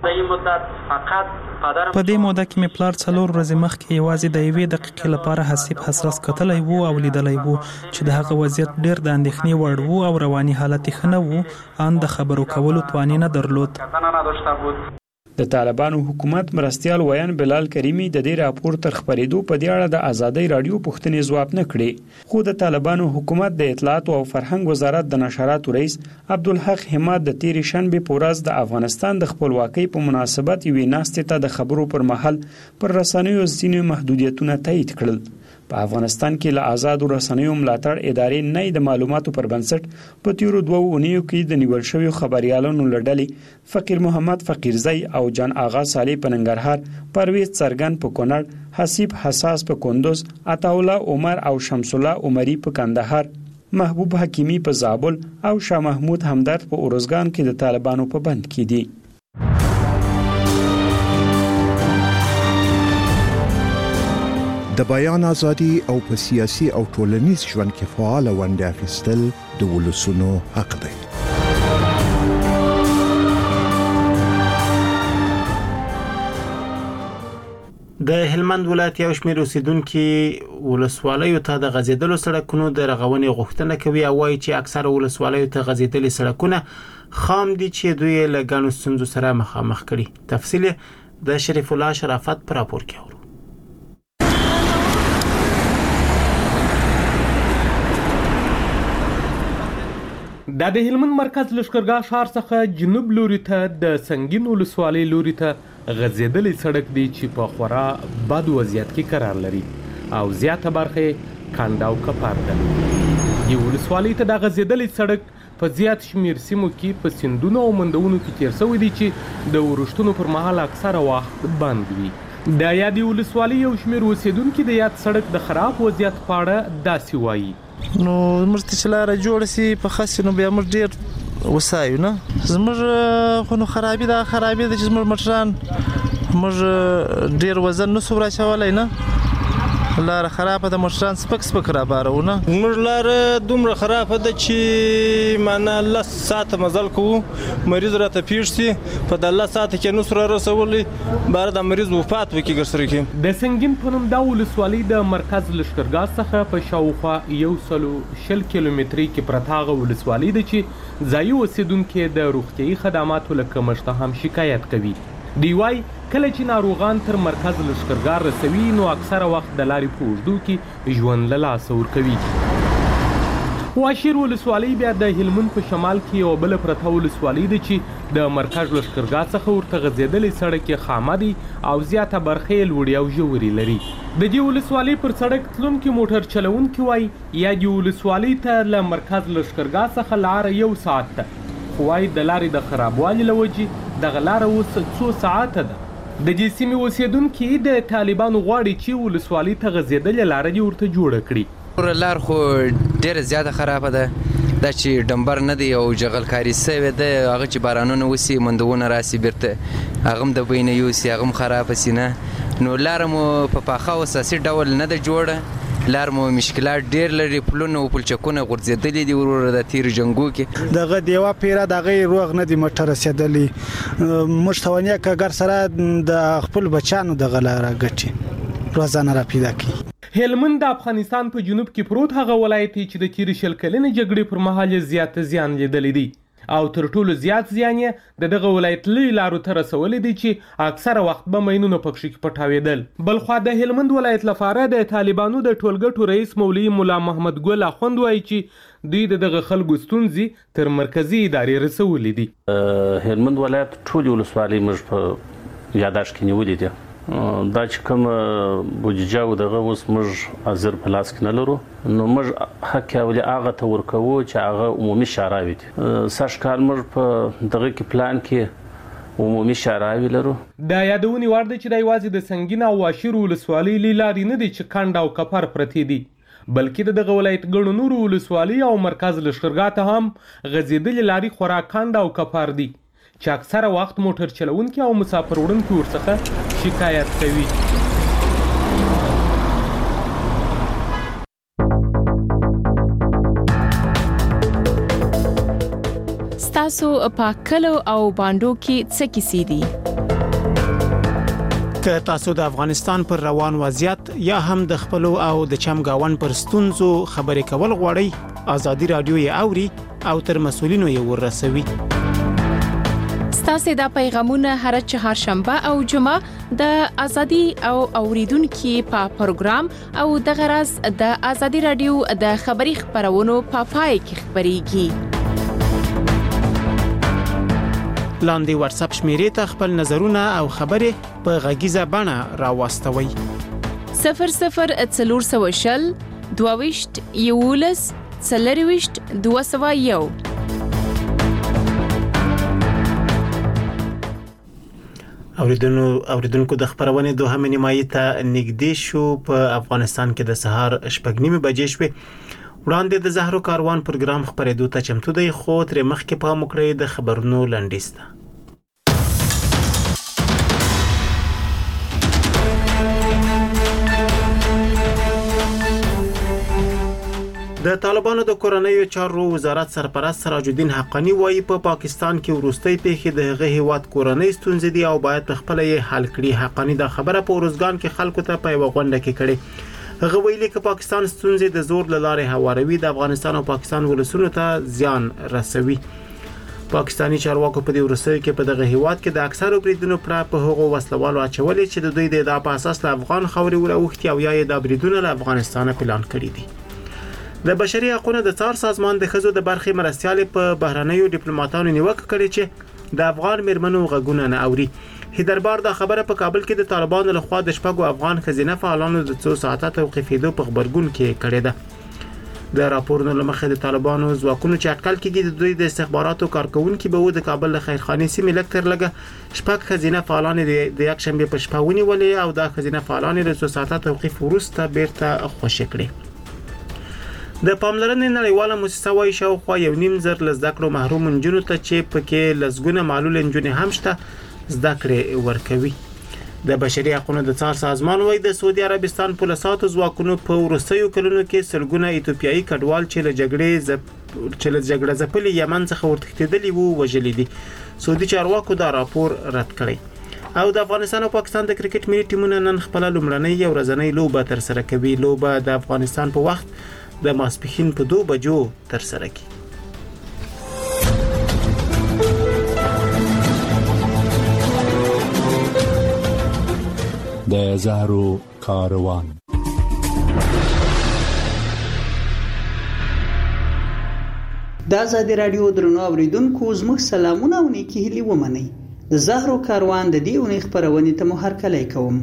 Speaker 10: په دې موده کې مې پلار څلور ورځې مخکې یوازې د یوې دقیقې لپاره حسیب حساس کتلی وو او لیدلی وو چې د هغه وضعیت ډېر د اندېښنې وړ وو او رواني حالت یې ښه نه وو. ان د خبرو کولو توان نه درلود. د طالبانو حکومت مرستيال ویان بلال کریمی د دې راپور تر خبرېدو په دې اړه د ازادۍ رادیو پوښتنې ځواب نه کړي. خو د طالبانو حکومت د اطلاعات او فرهنګ وزارت د نشراتو رئیس عبدالحق حماد د تیرې شنبه په ورځ د افغانستان د خپلواکۍ په مناسبت یوې ناستې ته د خبرو پر مهال پر رسنیو ځینې محدودیتونه تایید کړل.
Speaker 12: په افغانستان کې له آزاد رسنیو ملاتړ ادارې نه د معلوماتو پر بنسټ په تیرو دوه اونیو کې د نیول شویو خبريالانو لړلې فقیر محمد فقیرزئی او جان آغا صالح په ننګرهار، پرویز څرګن په کونړ، حسیب حساس په کندوز، عطاالله عمر او شمس الله عمری په کندهار، محبوب حکیمی په زابل او شاه محمود همدرد په اورزګان کې د طالبانو په بند کې دي.
Speaker 8: د بیان ازادي او په سیاسي او ټولنیز ژوند کې فعال ونډه اخیستل د ولسونو حق دی.
Speaker 1: د هلمند ولایت یو شمېر اوسیدونکو ولسوالیو ته د غځېدلو سړکونو د رغونې غوښتنه کوي او وایي چې اکثره ولسوالیو ته غځېدلي سړکونه خام دي چې دوی له ګڼو ستونزو سره مخامخ کړي. تفصیل د شریف الله شرافت پر راپور کې اورو.
Speaker 9: د هلمند مرکز لشکرګاه ښار څخه جنوب لوري ته د سنگین ولسوالۍ لوري ته غځېدلی سړک دی چې په خورا بد وضعیت کې قرار لري او زیاته برخه کاند او کپار ده. یو ولسوالۍ ته د غځېدلی سړک په زیات شمیر سیمو کې په سیندونو او منډونو کې تیر شوی دی چې د ورښتونو پر مهال اکثره وخت بند وي. د یادې ولسوالۍ یو شمیر اوسیدونکي د یاد سړک د خراب وضعیت په اړه داسې وایي.
Speaker 23: نو موږ چې لاره جوړ سي په خاص نو بیا موږ ډیر وسایو نه زموږ خو نو خرابې دا خرابې د چې موږ مټران موږ ډیر وزن نو سورا چولای نه لاره خرابه د مشران سپک سپک را بارونه
Speaker 24: موږ لاره دومره خرابه ده چې معنا الله ساعت مزل کوو مریض راته پیښ سي په د الله ساعت کې نو سره رسولې بار د مریض وفات وکي ګرسره کې.
Speaker 9: د سنگین په نوم د ولسوالۍ د مرکز لشکرګاه څخه په شاوخوا یو سلو شل کیلومتري کې پرتاغه ولسوالۍ ده چې ځایي اوسیدونکو د روغتیايي خدماتو له کمښت هم شکایت کوي. دی وای کله چې ناروغان تر مرکز لشکرګاه رسوي نو اکثره وخت د لارې په اوږدو کې ژوند له لاسه ورکوي. واشیر ولسوالۍ بیا د هلمند په شمال کې یو بل پرته ولسوالۍ ده چې د مرکز لشکرګاه څخه ورته غځېدلی سړک یې خامه دی او زیاته برخه یې لوړې او ژورې لري. د دې ولسوالۍ پر سړک تلونکي موټر چلونکي وایي یا دې ولسوالۍ ته له مرکز لشکرګاه څخه لاره یو ساعت ده خو وایي د لارې د خرابوالي له وجې دغه لاره اوس څو ساعته ده. د دې سیمې اوسیدونکي د طالبانو غواړي چې ولسوالۍ ته غځېدلې لاره دې ورته جوړه کړي.
Speaker 25: لار خو ډېره زیاته خرابه ده دا چې ډمبر نه دی او جغلکاري سوې ده هغه چې بارانونه وسي مندونه راسي بیرته هغه هم د بینه یوسي هغه هم خرابه سي نه نو لاره مو په پاخه او اساسي ډول نه ده جوړه لار مو مشکلات ډیر لري پلونه او پلچکونه غورځېدلي دي ورور د تیر جنگو کې
Speaker 26: دغه دیوا پیرا دغه روغ نه دی مټر رسیدلی مشتونیا کګر سره د خپل بچانو دغه لار غټي روزانه را پیدا کی.
Speaker 9: هلمند د افغانستان په جنوب کې پروت هغه ولایت چې د تیر شل کلنې جګړې پر مهال زیات زیان لیدلی دی او تر ټولو زیات زیان یې د دغه ولایت لوی لارو ته رسولی دی چې اکثره وخت به ماینونه پکښې کې پټاوېدل. بلخوا د هلمند ولایت لپاره د طالبانو د ټولګټو رئیس مولوي ملا محمد ګل اخوند وایي چې دوی د دغه خلکو ستونزې تر مرکزي ادارې رسولې دي.
Speaker 27: هلمند ولایت ټولې ولسوالۍ موږ په یاداشت کې نیولې دي دا چې کوم بودیجه او دغه اوس موږ حاضر په لاس کې نه لرو نو موږ حق اولي هغه ته ورکوو چې هغه عمومي شاراوي دي سږ کال موږ په دغه کې پلان کې عمومي شاراوي لرو.
Speaker 9: د یادونې وړ ده چې د یوازې د سنگین او واشیر ولسوالۍ لی لارې نه دي چې کند او کپر پرتې دي بلکې د دغه ولایت ګڼو نورو ولسوالۍ او مرکز لشکرګاه ته هم غځېدلې لارې خورا کند او کپر دي چې اکثره وخت موټر چلونکي او مسافر وړونکي ورڅخه شکایت کوي.
Speaker 6: ستاسو په کلو او باندو کې څه کیسې دي؟
Speaker 1: که تاسو د افغانستان پر روان وضعیت یا هم د خپلو او د چمګاون پر ستونزو خبرې کول غواړئ ازادي رادیو یې اوري او تر مسولینو یې ورسوي.
Speaker 6: تاسو د پیغامونه هر چهارشنبه او جمعه د ازادي او اوریدونکو په پروګرام او د غرض د ازادي رادیو د خبري خبرونو په پای کې خبريږي.
Speaker 1: لاندې واتس اپ شمیرې ته خپل نظرونه او خبرې په غږیزه بڼه راوستوي.
Speaker 2: صفر صفر څلور سوه شل دوه ویشت یولس څلرویشت دوه سوه یو.
Speaker 1: اوریدونکو اوریدونکو د خبرونه دوهمه نیمایي ته نږدې شو. په افغانستان کې د سهار شپږ نیمه بجې شوې. وړاندې د زهرو کاروان پروګرام خبرېدو ته چمتو دی، خو تر مخکې په مکړې د خبرونو لنډیز ده. د طالبانو د کورنیو چارو وزارت سرپرست سراج الدین حقانی وایي په پا پاکستان کې وروستۍ پیښې د هغه هیواد کورنۍ ستونزې دي او باید په خپل یې حل کړي. حقانی دا خبره په ورزګان کې خلکو ته په یو غونډه کې کړې. هغه ویلي چې پاکستان ستونزې د زور له لارې هواروي، د افغانستان او پاکستان ولسونو ته زیان رسوي. پاکستانی چارواکو په دې ورسوي کې په دغه هیواد کې د اکثرو بریدونو پر په هغو وسلوالو اچولې چې د دوی د ادعا په اساس له افغان خاورې وراوښتي او یا یې د بریدونو له افغانستان پلان کړی دي. د بشري حقوقو د څار سازمان د خزو د برخې مرستيالې په بهرنیو ډیپلوماټانو نیوکه کړې چې د افغان مرمنو غږونه نه اوري. هیدربار دا خبره په کابل کې د طالبانو لخوا د شپږو افغان خزینه فعالانو د څو ساعته توقیفېدو په خبرګون کې کړې ده. د راپورونو لمخې د طالبانو ځواکونو چې اټکل کېږي د دوی د استخباراتو کارکونکو به و د کابل له خیرخانې سیمې لکتر لګه شپږ خزینه فعالان د یک شنبه په شپه ونیولې او دا خزینه فعالان د څو ساعته توقیف وروسته بیرته خوشی کړې. د پاملرنې نړیواله مؤسسه وايي شاوخوا یو نیم زر لزده کړو محروم نجونو ته چې پکې لزګونه معلول نجونې هم شته زده کړې ورکوي. د بشري حقوقو د څار سازمان وايي د سعودي عربستان پولیساتو ځواکونو په ورسېو کلونو کې سلګونه ایتوپیایي کډوال چې له جګړې زپ چې له جګړې ځپلي یمن څخه ورتښتېدلي وو وژلي دي. سعودي چارواکو دا راپور رد کړی. او د افغانستان او پاکستان د کرکټ ملي ټیمونو نن خپل لومړنۍ یو ورځنۍ لوبه تر سره کوي. لوبه د افغانستان په وخت د ماسپښین په دوه بجو تر سره کی.
Speaker 3: د زهرو کاروان.
Speaker 11: د آزادي رادیو درنو اوریدونکو زموږ سلامونه او نیکی هیلې ومنئ. د زهرو کاروان د دې اونۍ خبرونه ته مو هرکلی کوم.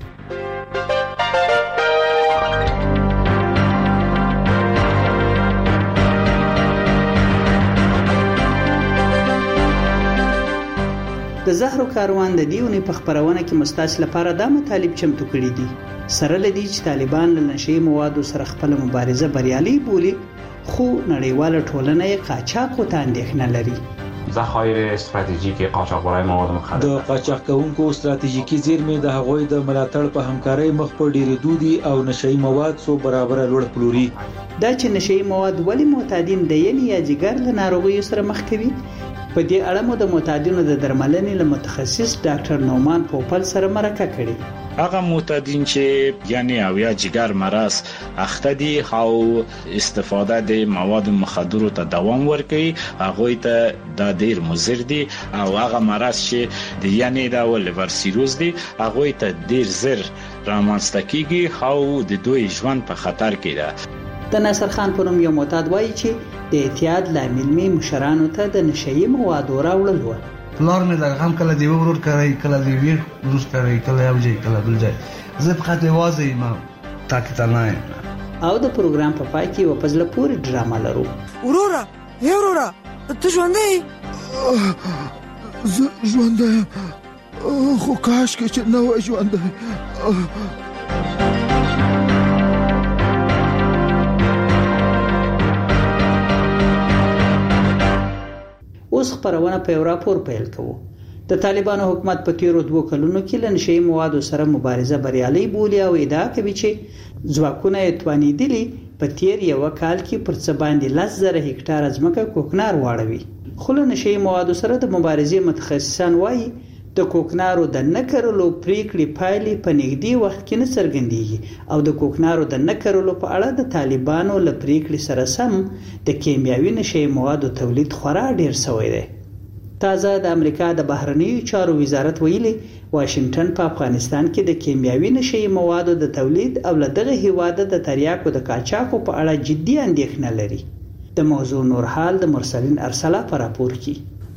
Speaker 11: د زهرو کاروان د دیونی په خبرونه کې مستاس لپاره د مطالب چمتو کړي دي. سره لدی چې طالبان له نشي موادو سره خپل مبارزه بریالي بولي، خو نړیواله ټولنه یې قاچاق او اندېښنه لري.
Speaker 13: ذخایر استراتیژیک قاچاقبرای مواد مخدر
Speaker 16: د قاچاق کوونکو استراتیژیکي زیرمې د هغوی د ملاتړ په همکارۍ مخ په ډیرېدو دي او نشي مواد سو برابر لوړ پلوري.
Speaker 11: دا چې نشي مواد ولې معتادین د ینې یا جګر له ناروغیو سره مخ کوي، په دې اړه مو د معتادینو د درملنې له متخصص ډاکټر نومان پوپل سره مرکه کړې.
Speaker 14: هغه معتادین چې یعنی او یا جګر مرض اخته دي او استفاده د مواد مخدر ته دوام ورکوي، هغه ته د ډیر مضر دي او هغه مرض چې د یعنی د لیور سیروز دي هغه ته ډیر زر رامنځته کیږي او د دوی ژوند په خطر کې ده.
Speaker 11: د ناصر خان په نوم یو معتاد وایي چې د اعتیاد لامل می مشرانو ته د نشئی موادو راوړل و.
Speaker 15: پلار مې د غم کله دی ورور کوي، کله دی ویر روز کوي، کله یو ځای کله بل ځای. زه په خاطر واځي ما تاکي ته نه.
Speaker 11: او د پروګرام په پای کې و پزله پوری ډراما لرو.
Speaker 17: ورورا هی ورورا ته ژوندې؟
Speaker 28: زه ژوندې خو کاش کې چې نه وای ژوندې.
Speaker 11: اوس خبرونه په یو راپور پیل کوو. د طالبانو حکومت په تیرو دوه کلونو کې له نشئی موادو سره مبارزه بریالي بولي او ادعا کوي چې ځواکونه یې توانیدلي په تیر یو کال کې پر څه باندې لس زره هکټار ځمکه کوکنار واړوي. خو له نشئی موادو سره د مبارزې متخصصان وایي د کوکنارو د نکرلو پریکړې پایلې په نږدې وخت کې نه څرګندېږي او د کوکنارو د نکرلو په اړه د طالبانو له پریکړې سره سم د کیمیاوي نشئی موادو تولید خورا ډیر شوی دی. تازه د امریکا د بهرنیو چارو وزارت ویلي واشنگټن په افغانستان کې د کیمیاوي نشئی موادو د تولید او له دغه هیواده د تریاکو د قاچاقو په اړه جدي اندېښنه لري. د موضوع نور حال د مرسلین ارسلا په راپور کې.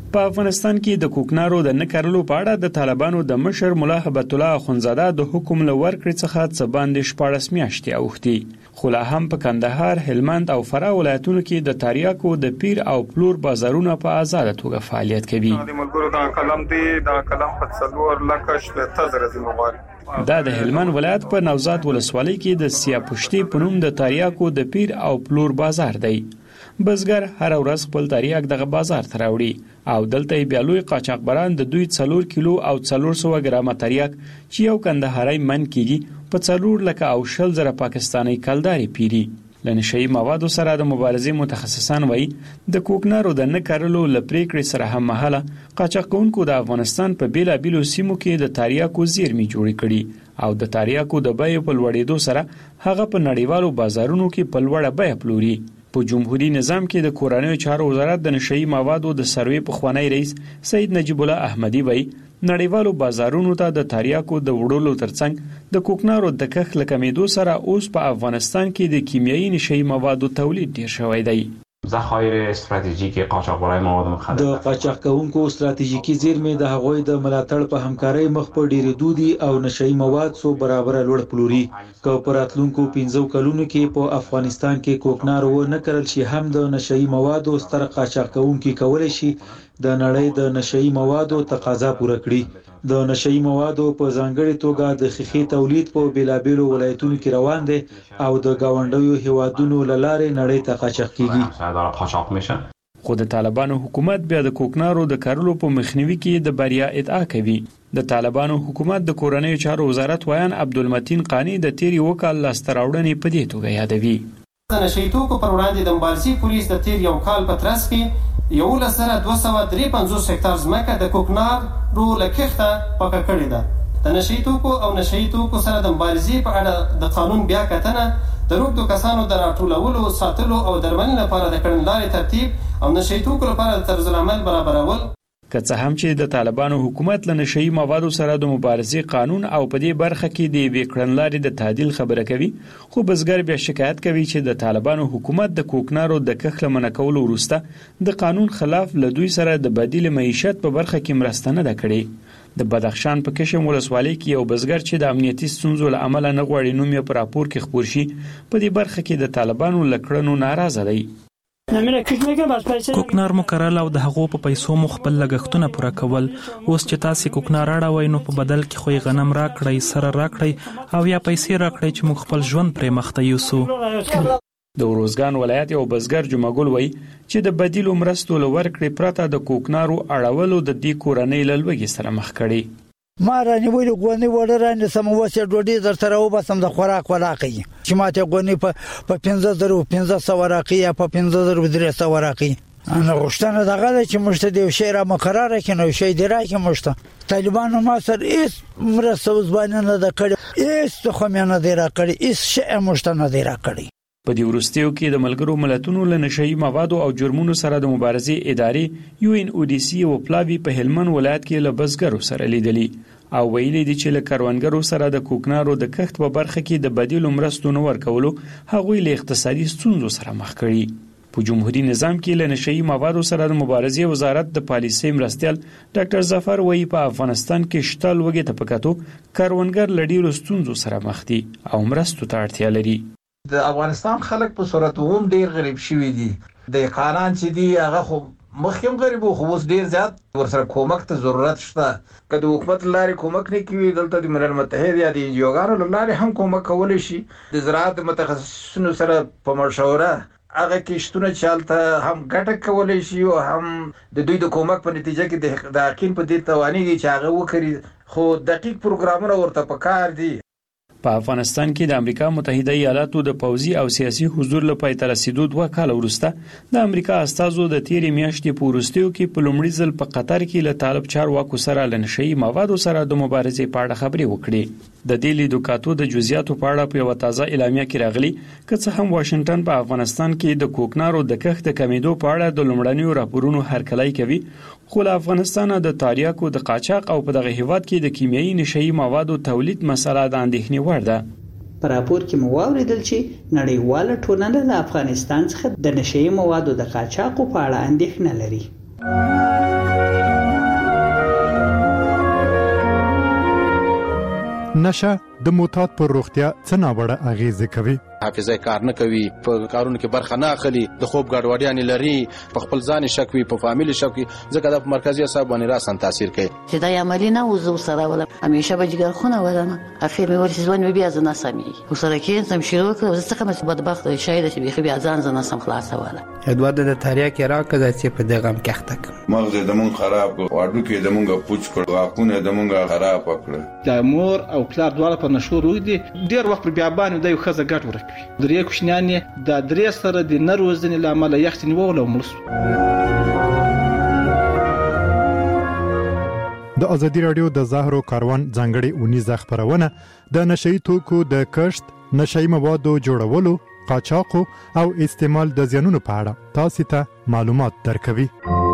Speaker 4: په افغانستان کې د کوکنارو د نه کرلو په اړه د طالبانو د مشر مولا هبت الله اخونزاده د حکم له ورکړې څخه څه باندې شپاړس میاشتې اوښتې، خو لا هم په کندهار، هلمند او فراه ولایتونو کې د تریاکو د پیر او پلور بازارونه په آزاده توګه فعالیت کوي.
Speaker 5: د ملګرو د قلم دی د قلم په څلور لکه شپږ زره زموږ
Speaker 4: دا د هلمند ولایت په نوزاد ولسوالۍ کې د سیاپشتي په نوم د تریاکو د پیر او پلور بازار دی. بزګر هر ورځ خپل تریاک دغه بازار ته راوړي او دلته بیا لوی قاچاقبران د دوی څلور کیلو او څلور سوه ګرامه تریاک چې یو کندهاري من کیږي په څلور لکه او شل زره پاکستاني کلداري پیری. لنشئی موادو سره د مبارزې متخصصان وایي د کوکنارو د نه کرلو لپریکړې سره هم مهاله قاچاقونکو د افغانستان په بیلابیلو سیمو کې د تریاکو زیرمې جوړې کړي او د تریاکو د بیې په لوړېدو سره هغه په نړیوالو بازارونو کې په لوړه بیه پلوري. په جمهوریت نظام کې د کورنیو چارو وزارت د نشئی موادو د سروې پخوانی رئیس سید نجیب الله احمدی وایي نړیوالو بازارونو ته د تریاکو د وړلو ترڅنګ د کوکنارو د کښت له کمیدو سره اوس په افغانستان کې د کیمیاوي نشئی موادو تولید ډیر شوی دی.
Speaker 13: ذخایر استراتیژیک قاچاقبرای مواد مخدر
Speaker 7: د قاچاق کوونکو استراتیژیکي زیرمې د هغوی د ملاتړ په همکارۍ مخ په ډیرېدو دي او نشئی مواد سو برابر لوړ پلوري. که په راتلونکو پنځو کلونو کې په افغانستان کې کوکنار و نه کرل شي هم د نشئی موادو ستر قاچاق کوونکي کولی شي د نړۍ د نشئی موادو تقاضا پوره کړي. د نشئی موادو په ځانګړي توګه د خخي تولید په بیلابیلو ولایتونو کې روان دي او د گاونډیو هیوادونو له لارې نړۍ ته قاچاق کیږي.
Speaker 4: خو د طالبانو حکومت بیا د کوکنارو د کرلو په مخنیوي کې د بریا ادعا کوي. د طالبانو حکومت د کورنیو چارو وزارت ویان عبدالمتین قانی د تیری وکال لاستراوړنې په دې توګه یادوي.
Speaker 18: د نشئی توکو پر وړاندې د مبارزې پولیس د تیر یو کال په ترڅ کې یولس زره دوه سوه درې پنځوس هکتار ځمکه د کوکنارو له کښته پاکه کړې ده. د نشئی توکو او نشئی توکو سره د مبارزې په اړه د قانون بیا کتنه، د روږدو کسانو د راټولولو، ساتلو او درملنې لپاره د کړنلارې ترتیب او نشئی توکو لپاره د طرز العمل برابرول.
Speaker 4: که څه هم چې د طالبانو حکومت له نشئی موادو سره د مبارزې قانون او په دې برخه کې د یوې کړنلارې د تعدیل خبره کوي، خو بزګر بیا شکایت کوي چې د طالبانو حکومت د کوکنارو د کښت له منع کولو وروسته د قانون خلاف له دوی سره د بدیل معیشت په برخه کې مرسته نه ده کړې. د بدخشان په کشم ولسوالۍ کې یو بزګر چې د امنیتي ستونزو له امله نه غواړي نوم یې په راپور کې خپور شي په دې برخه کې د طالبانو له کړنو ناراضه دی.
Speaker 10: کوکنار مو کرل او د هغو په پیسو مو خپل لګښتونه پوره کول. اوس چې تاسو کوکنار اړوي نو په بدل کې خو غنم راکړی، سره راکړی او یا پیسې راکړی چې موږ خپل ژوند پرې مخته یوسو.
Speaker 4: د وروزګان ولایت یو بزګر جمعګل وای چې د بدیلو مرستو لور کړې پرته د کوکنارو اړولو د دې کورنۍ لږی سره مخ کړي.
Speaker 17: ما رانی ویل غونی وړه رانی سم وسه ډوډۍ در سره وبسم د خوراک ولاقي چې ماته غونی په په پنځه زره پنځه سوه راقي یا په پنځه زره درې سوه راقي. انا غشتنه دغه چې مشته دی شی را مقرره کینو شی دی را کې مشته طالبانو ما سر ایس مرسته وزبانه نه د کړي ایس خو مې نه دی را کړي ایس شی مشته نه دی را کړي.
Speaker 4: په دې وروستیو کې د ملګرو ملتونو له نشئی موادو او جرمونو سره د مبارزې ادارې یو ان او ډي سي او پلاوی په هلمند ولایت کې له بزګرو سره لیدلي او ویلي دي چې له کروندګرو سره د کوکنارو د کښت په برخه کې د بدیلو مرستو نه ورکولو هغوی له اقتصادي ستونزو سره مخ کړي. په جمهوریت نظام کې له نشئی موادو سره د مبارزې وزارت د پالیسۍ مرستیال ډاکټر ظفر وایي په افغانستان کې شته لوږې ته په کتو کروندګر له ډیرو ستونزو سره مخ دي او مرستو ته اړتیا لري.
Speaker 19: د افغانستان خلک په صورت هم ډیر غریب شوي دي. د قانون چې دی هغه خو مخکې غریب خو اوس ډیر زیات ورسره کومک ته ضرورت شته. که د حکومت لارې کومک نه کوي دلته د ملل متحد یا د انجیوګانو لارې هم کومک کولی شي. د زراعت متخصصینو سره په مشوره هغه کښتونه چالته هم ګټه کولی شي او هم د دوی د کومک په نتیجه کې د حقین په دې توانېږي چې هغه وکړي، خو دقیق پروګرامونه ورته پکار دي.
Speaker 4: په افغانستان کې د امریکا متحده ایالاتو د پوځي او سیاسي حضور له پای ته رسیدو دوه کاله وروسته د امریکا استازو د تیرې میاشتې په وروستیو کې په لومړي ځل په قطر کې له طالب چارواکو سره له نشئی موادو سره د مبارزې په اړه خبرې وکړې. د دې لیدوکاتو د جزئیاتو په اړه په یوه تازه اعلامیه کې راغلي که څه هم واشنگټن په افغانستان کې د کوکنارو د کښت د کمیدو په اړه د لومړنیو راپورونو هرکلی کوي، خو له افغانستانه د تریاکو د قاچاق او په دغه هیواد کې د کیمیاوي نشئی موادو تولید مسله د اندېښنې وړ ده.
Speaker 11: په راپور کې مو واوریدل چې نړیواله ټولنه له افغانستان څخه د نشئی موادو د قاچاقو په اړه اندېښنه لري.
Speaker 3: نشه د معتاد پر روغتیا څه ناوړه اغیزه کوي.
Speaker 8: حافظه کار نه کوي، په کارونو کې برخه نه اخلي، د خوب ګډوډیان لري، په خپل ځان شک وي، په فامیل شک وي، ځکه د مرکزی اعصاب باندې راسن تاثیر کوي.
Speaker 12: چې دا عملی نه وزو سره ولا همیشه به جګر خونه ولنه اخر مې ورسې ځوان بیا ځنه سمي وسره کې سم شروع کړ څه کوم بدبخت شاید چې بیا بیا ځان ځنه سم خلاص ولا
Speaker 20: ادوارد د تاریخ کې راکړه چې په دغه کې تک
Speaker 21: مغز د مون خراب واډو کې د مونږه پوچ کړ واکونه د مونږه خراب کړ.
Speaker 22: د مور او پلار دواړه په نشو روي دي ډیر وخت بیا باندې د یو خزه ګټ ورکوي. درې کوښنیان د درې سره د نروزنې لامل یختنی وول او ملس.
Speaker 3: د ازادي رادیو د زهرو کاروان ځانګړي اونیزه خبرونه د نشئی توکو د کښت، نشئی موادو جوړولو، قاچاق او استعمال د زیانونو په اړه تاسو ته معلومات درکوي.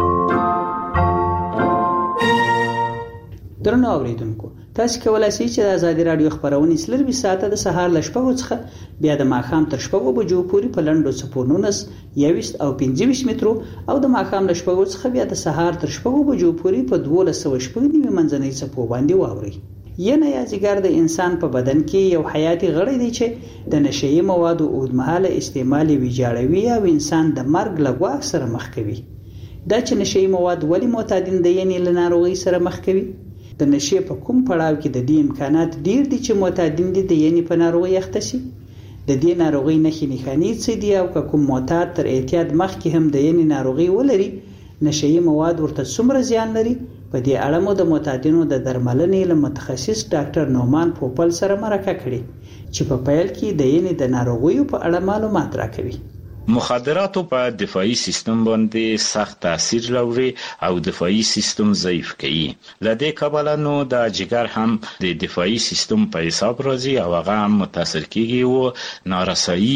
Speaker 11: درنو اوریدونکو، تاسو کولای شئ چې د ازادي رادیو خبرونه سلربي ساعته د سهار ل شپږو څخه بیا د ماښام تر شپږو بجو پورې په لنډو څپونونس یويست او پنځه ویشت مترو او د ماښام ل شپږو څخه بیا د سهار تر شپږو بجو پورې په دوه سوه شپږ نیمه منځنۍ څپو باندې واوري. ینه یا ځګر د انسان په بدن کې یو حیاتي غړی دی چې د نشئی موادو اوږدمهاله استعمال ویجاړوي او انسان د مرګ له ګواښ سره مخ کوي. دا چې نشئی مواد ولې معتادین د ینې له ناروغۍ سره مخ کوي؟ د نشې په کوم پړاو کې د دې امکانات ډیر دي چې معتادین دي د ینې په ناروغۍ اخته شي؟ د دې ناروغۍ نښې نښانې څه دي او که کوم معتاد تر اعتیاد مخکې هم د ینې ناروغۍ ولري، نشئی مواد ورته څومره زیان لري؟ په دې اړه مو د معتادینو د درملنې له متخصص ډاکټر نومان پوپل سره مرکه کړې چې په پیل کې د ینې د ناروغیو په اړه معلومات راکوي.
Speaker 14: مخدراتو په دفاعي سیستم باندې سخت تاثیر لري او دفاعي سیستم ضعیف کوي. لدې کبله نو د جګر هم د دفاعي سیستم په حساب راځي او هغه هم متاثر کیږي او نارسایی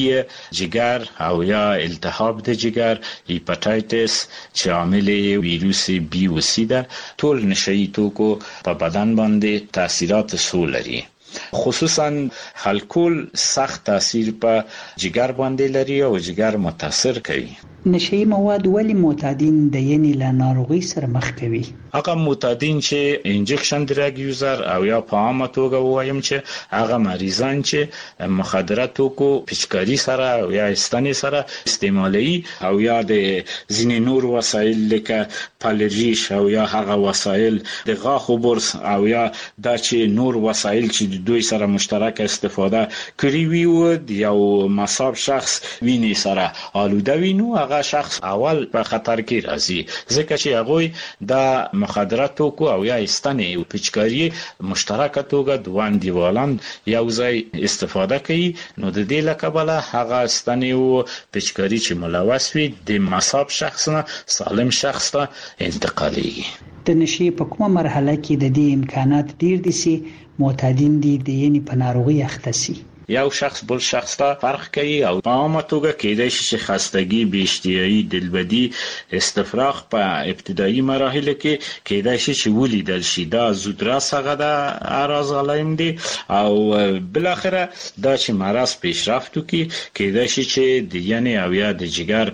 Speaker 14: جګر او یا التهاب د جګر، هیپاتایتس چې عامل ویروس بی او سی ده، ټول نشئی توکو په بدن باندې تاثیرات سو لري. خصوصا الکول سخت تاثیر په جګر باندې لري او جګر متاثر کوي.
Speaker 11: نشئی مواد ولی معتادین د ینې له ناروغۍ سره مخ کوي؟
Speaker 14: هغه معتادین چې انجکشن ډرګ یوزر او یا په عامه توګه وایم چې هغه مریضان چې مخدراتو کو پچکاری سره او یا استنې سره استعمالي او یا د ځینې نور وسایل لکه پالریش او یا هغه وسایل د غاښو برس او یا د چې نور وسایل چې دوی سره مشترک استفاده کړی وي او یو مصاب شخص ویني سره آلوده وینو، هغه شخص اول په خطر کې راځي ځکه چې هغه د مخدراتو کو او یا استنې او پچکاری مشترک توګه دوان دیوالان یو ځای استفاده کوي. نو د دې لکبله هغه استنې او پچکاری چې ملوث وي د مصاب شخص نه سالم شخص ته انتقالېږي.
Speaker 11: د نشئی په کومه مرحله کې د دې امکانات ډیر دي چې معتادین دي د ینې په ناروغۍ اخته شي؟
Speaker 14: یو شخص بل شخص ته فرق کوي او په عامه توګه کېدای شي چې خستګي، بېاشتیایي، دلبدي، استفراغ په ابتدایي مراحلو کې کېدای شي چې ولیدل شي. دا زودرس هغه د اعراض علایم دي او بل اخره دا چې مرض پیشرفت وکړي کېدای شي چې د ینې او یا د جګر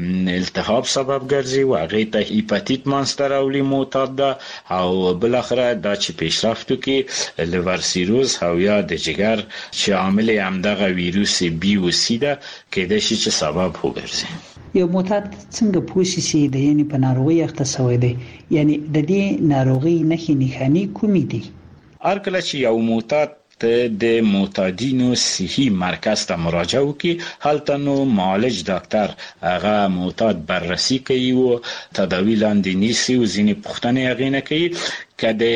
Speaker 14: التهاب سبب ګرځي او هغه ته هیپاتیت مانسته راولي معتاد ده او بل اخره دا چې پیشرفت وکړي لیور سیروز او یا د جګر چې عامل همدغه ویروس بی او سی ده کېدای شي چې سبب وګرځي.
Speaker 11: یو معتاد څنګه پوښي چې د ینې په ناروغۍ اخته شوی دی؟ یعنی د دې ناروغۍ نښې نښانې کومې دي؟
Speaker 14: هر کله چې یو معتاد ته د معتادینو صحي مرکز ته مراجعه وکړي، هلته نو معالج ډاکټر هغه معتاد بررسي کوي او تداوی لاندې نیسي او ځینې پوښتنې هغې نه کوي. که د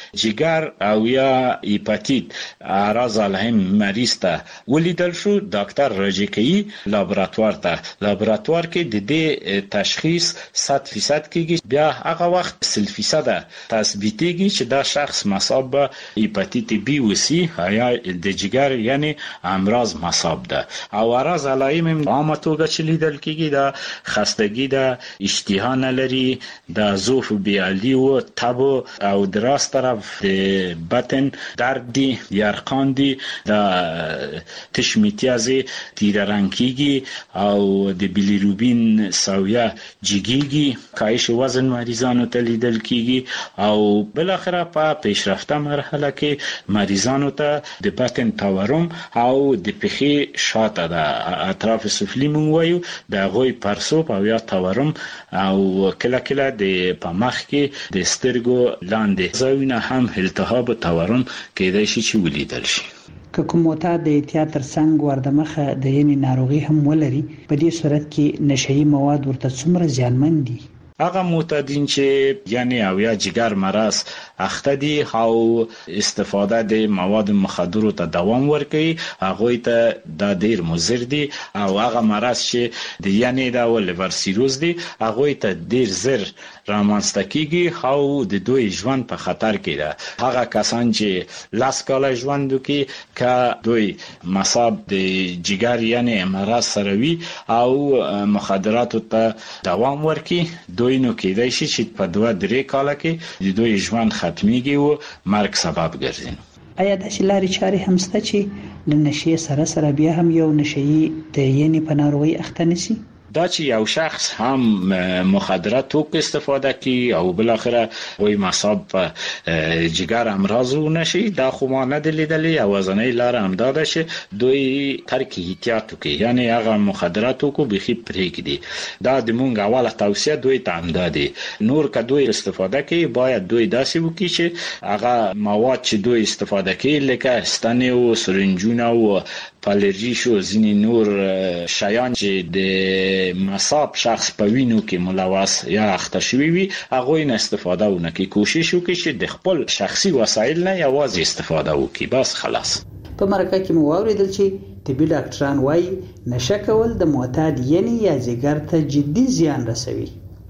Speaker 14: جګر او یا هیپاتیت اعراض علیهم مریض ته ولیدل شو، ډاکټر راجع کوي لابراتوار ته. لابراتوار کې د دې تشخیص صد فیصد کېږي. بیا هغه وخت سل فیصد تثبیتېږي چې دا شخص مصاب به هیپاتیت بی او سی یا د جګر یعنی امراض مصاب ده. او اعراض علایم عامه توګه چې لیدل کېږي دا خستګي ده، اشتها نه لري، د ضعف بیالي او تب او د راست طرف د بطن درد دی، یرقان دی، د تشمیتیازي تیر رنګيږي او د بیلیروبین ساویه جګیږي، کاهش وزن مریضانو ته لیدل کیږي او بل اخره په پیشرفته مرحله کې مریضانو ته د بطن تورم او د پخې شاته د اطراف سفلی مونږ وایو د غوي پرسوب او یا تورم او کله کله د پمخ کې د سترګو لاندې زاوینه هم التهاب او تورم کېدای شي چې ولیدل شي.
Speaker 11: که کوم معتاد د احتیاط ترڅنګ وردمخه د ینې ناروغي هم ولري، په دې صورت کې نشئی مواد ورته څومره زیانمن دي؟
Speaker 14: هغه معتادین چې یعنی او یا جگر مرض اخته دي او استفاده د مواد مخدر ته دوام ورکوي، هغه ته د ډیر مضر دي او هغه مرض چې د یعنی د لیور سیروز دي هغه ته ډیر زر رامنځته کیږي او د دوی ژوند په خطر کې ده. هغه کسان چې لاس کاله ژوند کوي که دوی مصاب د جگر یعنی مرض سره وي او مخدرات ته دوام ورکوي، دوی نو کېدای شي چې په دوه درې کاله کې د دوی ژوند ختميږي او مرګ سبب ګرځي.
Speaker 11: آیا د شلاري چاري هم ست چې د نشي سره سره بیا هم یو نشي د ینې په ناروغي اخته نشي؟
Speaker 14: دا چې یو شخص هم مخدرات توک استفاده کوي او بل اخره وای مصاب جگر امراض نشي، دا خو ما نه دلیدلې او وزنې لار هم داده شي دوی ترک احتیاط کوي، یعنی هغه مخدرات کو بخي پرېږدي. دا د مونږ اوله توصیه دوی ته هم ده. نور که دوی استفاده کوي باید دوی داسې وکړي چې هغه مواد چې دوی استفاده کوي لکه ستنې او سرنجونه او پالرژي شو ځینې نور شیان چې د مصاب شخص په وینو کې ملوث یا اخته شوی وي هغه نه استفاده ونه کوي. کوشش وکړي چې د خپل شخصي وسایل نه یوازې استفاده وکړي، بس خلاص.
Speaker 11: په مرکه کې مو واوریدل چې طبي ډاکټران وایي نشه کول د معتاد ینې یا جګر ته جدي زیان رسوي.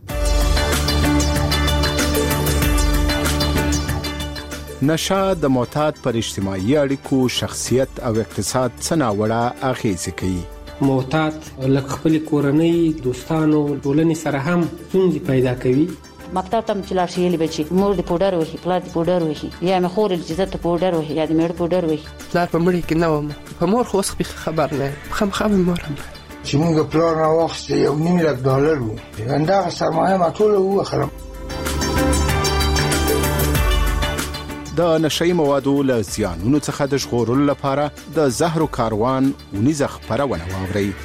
Speaker 2: نشه د معتاد پر اجتماعي اړیکو، شخصیت او اقتصاد څه ناوړه اغیزه کوي.
Speaker 6: معتاد لکه خپل کورنۍ، دوستانو، ټولنې سره هم ستونزې پیدا کوي.
Speaker 12: مکتب ته چې لاړ شي یلی بچي مور د پودر وهي، پلار د پودر وهي، یا مې خور چې زته پودر وهي یا د مېړه پودر وهي.
Speaker 20: پلار په مړي کې نه وم، په مور خو اوس خبر نه خامخا مې مور هم
Speaker 9: چې موږ پلار نه وخت یو نیم لک ډالر وو، دا سرمایه ما ټول وو خرم.
Speaker 2: د نشئی موادو له زیانونو څخه د ژغورلو لپاره د زهرو کاروان ونیزه خپرونه واوري.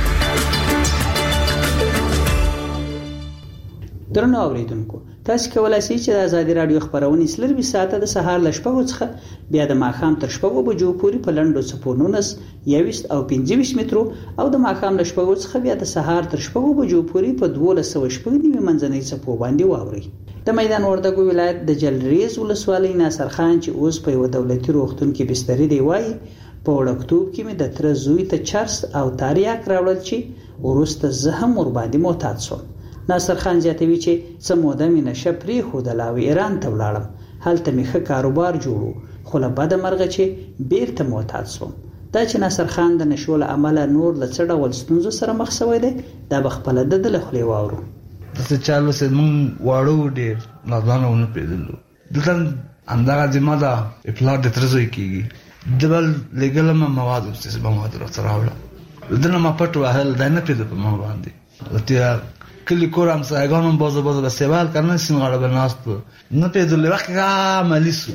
Speaker 11: درنو اوریدونکو، تاسو کولای شئ چې د آزادي رادیو خبرونه سلربي ساعته د سهار ل شپږ څخه بیا د ماښام تر شپږ بجو پورې په لنډو سپونونس یويست او پنځه ویشت مترو او د ماښام ل شپږ څخه بیا د سهار تر شپږ بجو پورې په دولس سوه شپږ نیمه منځنۍ سپو باندې واوري. د میدان وردګو ولایت د جلریز ولسوالۍ ناصر خان چې اوس په یو دولتي روغتون کې بستري دی وایي په وړکتوب کې مې د تر زوی ته چرس او تاریاک راوړل چې ورسته زه هم ور باندې معتاد شوم. ناصر خان زیاتوي چې څه موده مې نشه پرې ښودل او ایران ته ولاړم، هلته مې ښه کاروبار جوړو، خو له بده مرغه چې بیرته معتاد شوم. دا چې ناصر خان د نشو له امله نور له څه ډول ستونزو سره مخ شوی دی دا به خپله د ده له خولې واورو.
Speaker 15: داسې چل وسې مونږ واړو ډېر نادانه ونه پرېږدلو. دلته همدغه ذمه ده پلار د تره زوی کېږي، ده به لېږلم مواد اوس به مواد راته راوړه، ده نه ما پټ وهل دی نه پرېږده په ما باندې. کلی کور همسایگان هم بازه بازه به سیوال کردن سینغاړه به ناست بود نه پیدولی وقتی که عملی سو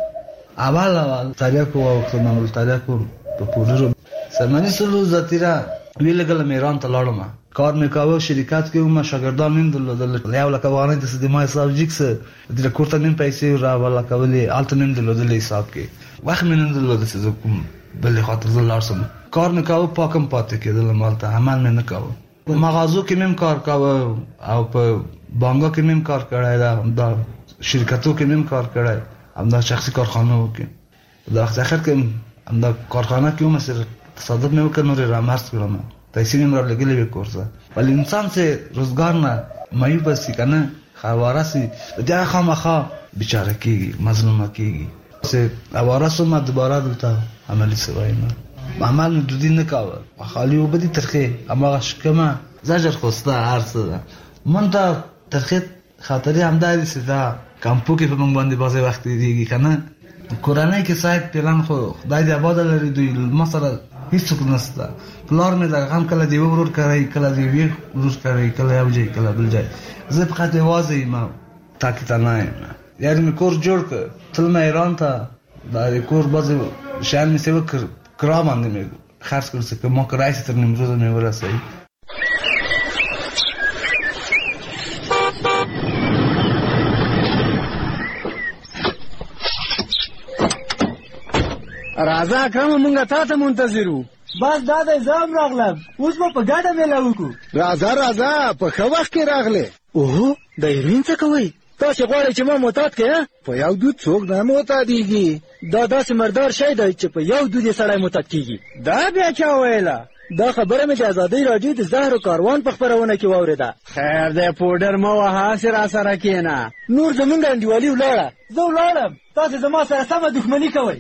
Speaker 15: اول اول تاریخ و وقت نمول تاریخ و پولی رو سرمانی سلو ذاتی را ویل گلم ایران تا لارم کار میکاوه شرکت که اون شاگردان نیم دلو دلو لیاو لکه وانه دست دیمای حساب جیکس دیره کورتا نیم پیسی را والا که ولی آلتا نیم دلو دلو حساب که وقت می نیم دلو دست زکم بلی خاطر دل لارسم کار میکاوه پاکم پاته که دل مالتا عمل می نکاوه مغازو کې مم کار کاوه او په بانګو کې مم کار کړای دا د شرکتو کې مم کار کړای هم د شخصي کارخانو کې دا اخر کې هم د کارخانه کې هم سره تصادف مې وکړ نور را مارس کړم پیسې مې را لګلې وکړه ول انسان سے روزګار نه مې پسې کنه خواره سي دا خامخا بیچاره کیږي مظلومه کیږي سه اواره سم دوباره دلته عملي سوای نه عمل دودی نه کاوه خالی و بدی ترخه اما شکمه زجر خوسته عرصه ده من تا ترخه خاطری هم داری سیده کمپو کې په موږ باندې بازه وخت دیږي کنه کورانه کې صاحب پلان خو خدای دې آباد لري دوی مثلا هیڅ څه نشته پلان مې دا هم کله دی ورور کوي کله دی وی ورور کوي کله یو ځای کله بل ځای زه په خاطر واځي ما تاکي تا نه یعنی مې کور جوړ ک تل مې ایران ته دا کور بازه شان مې سیو کر کرا باندې مې خرڅ کړ څه کوم کرایسته تر نیمروز مې ورسې
Speaker 1: راځه اکرم مونږه تا ته منتظرو
Speaker 16: بس دا د زام راغلم اوس به په ګډه میله وکړو
Speaker 1: راځه راځه په ښه وخت کې راغلې اوهو د ایرین څه کوئ تاسې غواړئ چې ما معتاد کړې په یو دود څوک نه معتادېږي دا داسې مردار شی دی چې په یو دود یې سړی معتاد کېږي دا بیا چا ویله دا خبره مې د ازادۍ راډیو د زهر و کاروان په خپرونه کې واورېده خیر دی پوډر مه وهه هسې راسره کښېنه نور زمونږ انډیوالي ولاړه
Speaker 16: زه ولاړم تاسې زما سره سمه دښمني کوئ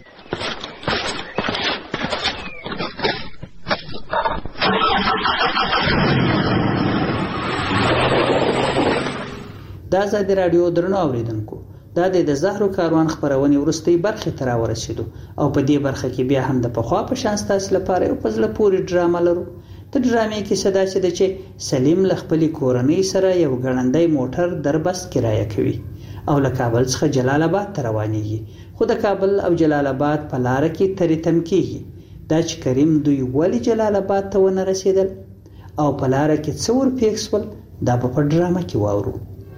Speaker 11: د ازادي راډیو درنو اوریدونکو دا د زهر و کاروان خبرونه ورستۍ برخه تر ورسېدو او په دې برخه کې بیا هم د پخوا په شان ستاسو لپاره یو پزله پوری ډرامه لرو د ډرامې کې صدا چې د چې سلیم ل خپل کورنۍ سره یو ګړندۍ موټر دربست کرایه کوي او له کابل څخه جلال آباد ته روانېږي خو د کابل او جلال آباد په لار کې ترې تم کېږي دا چې کریم دوی ولی جلال آباد ته ونه رسیدل او په لار کې څو ور پیښول دا په ډرامه کې واورو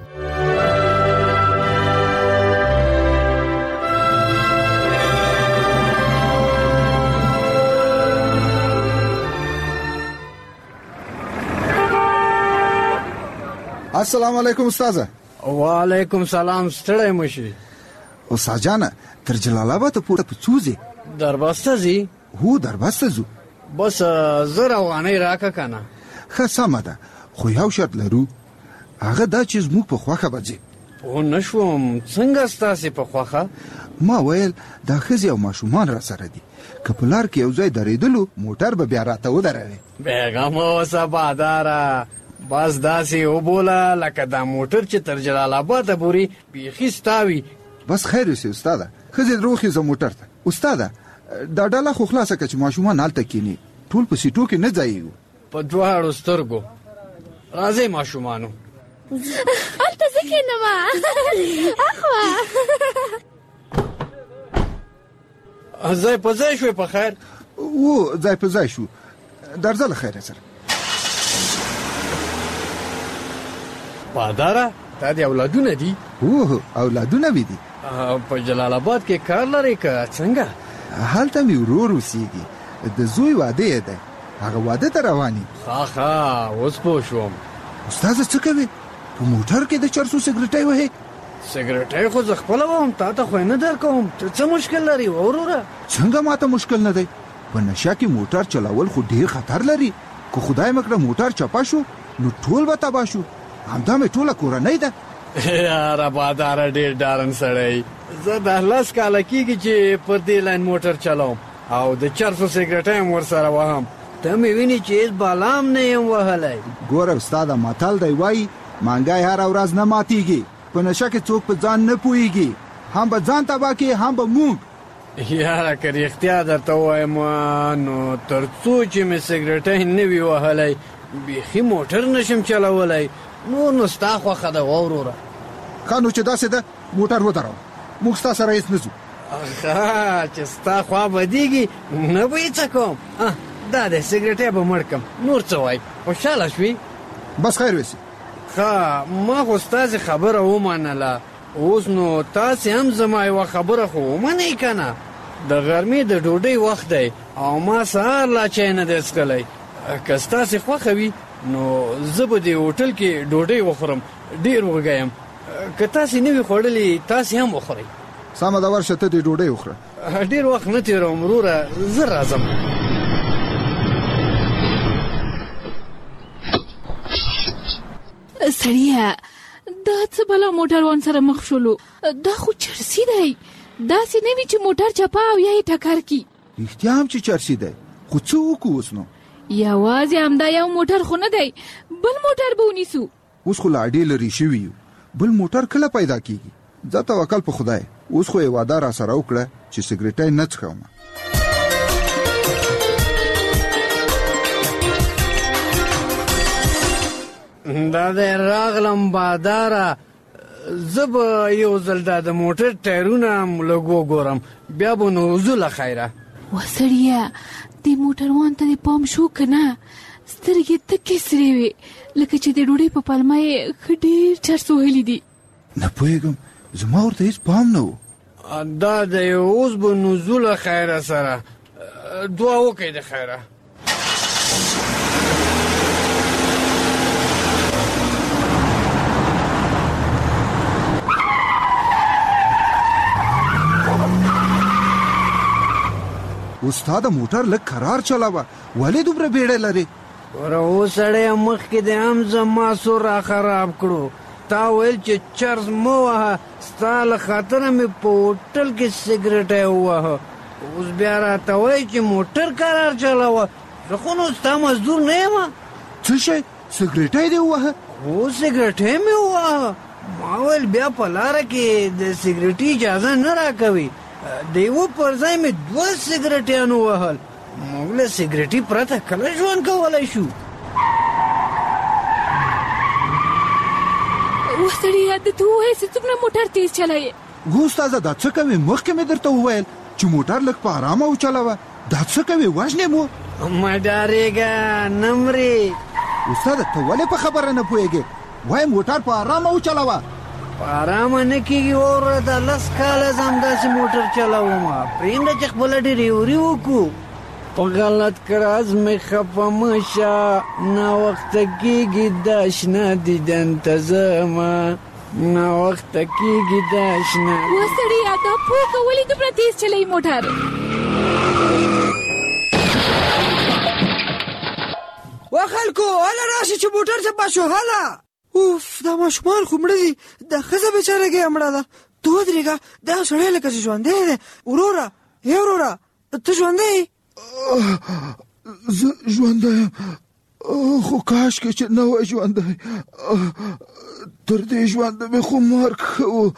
Speaker 1: السلام علیکم استاد
Speaker 16: وعلیکم سلام ستړی مشي
Speaker 1: استاد جان تر جلال آباد پورته پڅوځي
Speaker 16: دربسته زی
Speaker 1: هو دربسته زو
Speaker 16: بس زره وانه راکا کنه
Speaker 1: ښه سمه ده خو یو شرط لرو هغه دا چې زموږ په خوخه بځي
Speaker 16: او نشوم څنګه ستاسو په خوخه
Speaker 1: ما ویل دا خزي او ماشومان را سره دي کپلار کې یو ځای درېدلو موټر به بیا راته ودروي
Speaker 16: بیګم اوسه باداره بس داسې وبوله لکه دا موټر چې تر جلال آباد پورې بیخي ستاوي
Speaker 1: بس خیر اوسې استاده ښځې دروخي زه موټر ته استاده دا ډله خو خلاصه که چې ماشومان هلته کښېني ټول په سیټو کې نه ځایېږو
Speaker 16: په دواړو سترګو راځئ ماشومانو
Speaker 23: هلته زه کښېنم اخوا
Speaker 16: ځای په ځای شوې په خیر
Speaker 1: و ځای په ځای شو درځه له خیره سره
Speaker 16: باداره تا دې اولادونه دي
Speaker 1: اوه اولادونه مې دي
Speaker 16: په جلال آباد کې کار لرې که څنګه
Speaker 1: هلته مې ورور اوسېږي د زوی واده یې دی هغه واده ته روان یي
Speaker 16: ښه ښه اوس پوه شوم
Speaker 1: استاده څه کوې په موټر کې د چرسو سګرټۍ وهې
Speaker 16: سګرټۍ خو زه خپله وم تا ته خو یې نه درکوم ته څه مشکل لري وروره
Speaker 1: څنګه ماته مشکل نه دی په نشه کې موټر چلول خو ډېر خطر لري که خدای مکړه موټر چپه شو نو ټول به تباه شو همدا مې ټوله کورنۍ ده
Speaker 16: یاره باداره ډېر ډارن سړی زه د لس کاله کېږي چې پر دې لاین موټر چلوم او د چرسو سګرټۍ هم ورسره وهم ته مې ویني چې هېڅ بالام نه یم وهلی
Speaker 1: ګوره استاده متل دی وایي مانګی هره ورځ نه ماتېږي په نشه کې څوک په ځان نه پوهېږي هم به ځان تباه کړي هم به موږ
Speaker 16: یاره که رښتیا درته ووایم نو تر څو چې مې سګرټۍ نه وي وهلی بیخي موټر نشم چلولی نور نو ستا خوښه ده ووروره
Speaker 1: ښه نو چې داسې ده موټر ودروه موږ ستا سره هېڅ نه ځو
Speaker 16: ښه چې ستا خوا بدېږي نه به یې څه کوم دا دی سګرټۍ به مړ کړم نور څه وایي خوشحاله شوې
Speaker 1: بس خیر ویسي
Speaker 16: ښه ما خو ستاسې خبره ومنله اوس نو تاسې هم زما یوه خبره خو ومنئ که نه د غرمې د ډوډۍ وخت دی او ما سهار لا چای نه دی څښلی که ستاسې خوښه وي نو زه به دې هوټل کې ډوډۍ وخورم ډېر وږی یم که تاسې نه وي خوړلې تاسې هم وخورئ
Speaker 1: سمه ده ورشه ته دې ډوډۍ وخوره
Speaker 16: ډېر وخت نه تېروم وروره زه راځم
Speaker 23: سړیه دا څه بلا موټروان سره مخ شولو دا خو چرسي دی داسې نه وي چې موټر چپه او یا یې ټکر کي
Speaker 1: رښتیا هم چې چرسي دی خو څه وکړو اوس نو
Speaker 23: یوازې همدا یو موټر خو نه دی بل موټر به ونیسو
Speaker 1: اوس خو لا ډېر لرې شوي یو بل موټر کله پیدا کېږي
Speaker 5: زه توکل په خدای. اوس خو یې وعده را سره وکړه چې سګریټای نه څښم.
Speaker 16: دا د راغلم باداره، زه به یو ځل دا د موټر ټایرونه لږ وګورم، بیا به نو وځو له خیره.
Speaker 23: وسړیه دې موټروان ته دې پام شو که نه؟ سترګې تکې سرې وې لکه چې د ډوډۍ په پلمه یې ښه ډېر چرس وهلي دي.
Speaker 5: نه پوهېږم، زما ورته هېڅ پام نه و.
Speaker 16: دا دی اوس به نو ځو له خیره سره. دعا وکړئ د خیره.
Speaker 5: استاد موټر لږ کرار چلاوه، ولې دومره بیړه لري؟
Speaker 16: ګوره اوس سړی مخکې د هم زما سور را خراب کړو. تا ویل چې چرس مه وهه، ستا له خاطره مې په هوټل کې سګریټی ووهه، اوس بیا راته وایي چې موټر کرار چلاوه. زه خو نو ستا مزدور نه یم.
Speaker 5: څه شی؟ سګریټی دې ووهه؟
Speaker 16: هو سګریټی مې ووهه. ما ویل بیا په لاره کې د سګریټي اجازه نه راکوي، د یوه پر ځای مې دوه سګریټیان ووهل. موږ له سګریټي پرته کله ژوند کولی شو؟
Speaker 23: وسړیه ده ته ووایې چې څومره موټر تیز چلایې.
Speaker 5: هو استاده دا څه کوې؟ مخکې مې درته وویل چې موټر لږ په ارامه وچلوه. دا څه کوې؟ وژنې مو؟
Speaker 16: مه ډارېږه، نه مرې.
Speaker 5: استاده ته ولې په خبره نه پوهېږې؟ وایي موټر په ارامه وچلوه.
Speaker 16: په ارامه نه کېږي وروره، دا لس کاله زه همداسې موټر چلوم. پرېږده چې خپله ډریوري وکړو. په غلط کراز مې خفه مه شه، ناوخته کېږي دا شنه دیدن ته ځمه، ناوخته کېږي دا شنه.
Speaker 23: وسړیه دا پوکه ولې دومره تیز چلوي موټر؟
Speaker 7: وا خلکو هله راشئ چې موټر چپه شو. هله اوف دا ماشومان خو مړه دي، دا ښځه بېچارهګۍ مړه ده. ته ودرېږه، دا سړی لکه چې ژوندی دی. وروره ای وروره ته ژوندی یې؟
Speaker 5: زه ژوندی یم، خو کاشکې چې نه وای ژوندی. تر دې ژونده مې خو مرګ ښه و.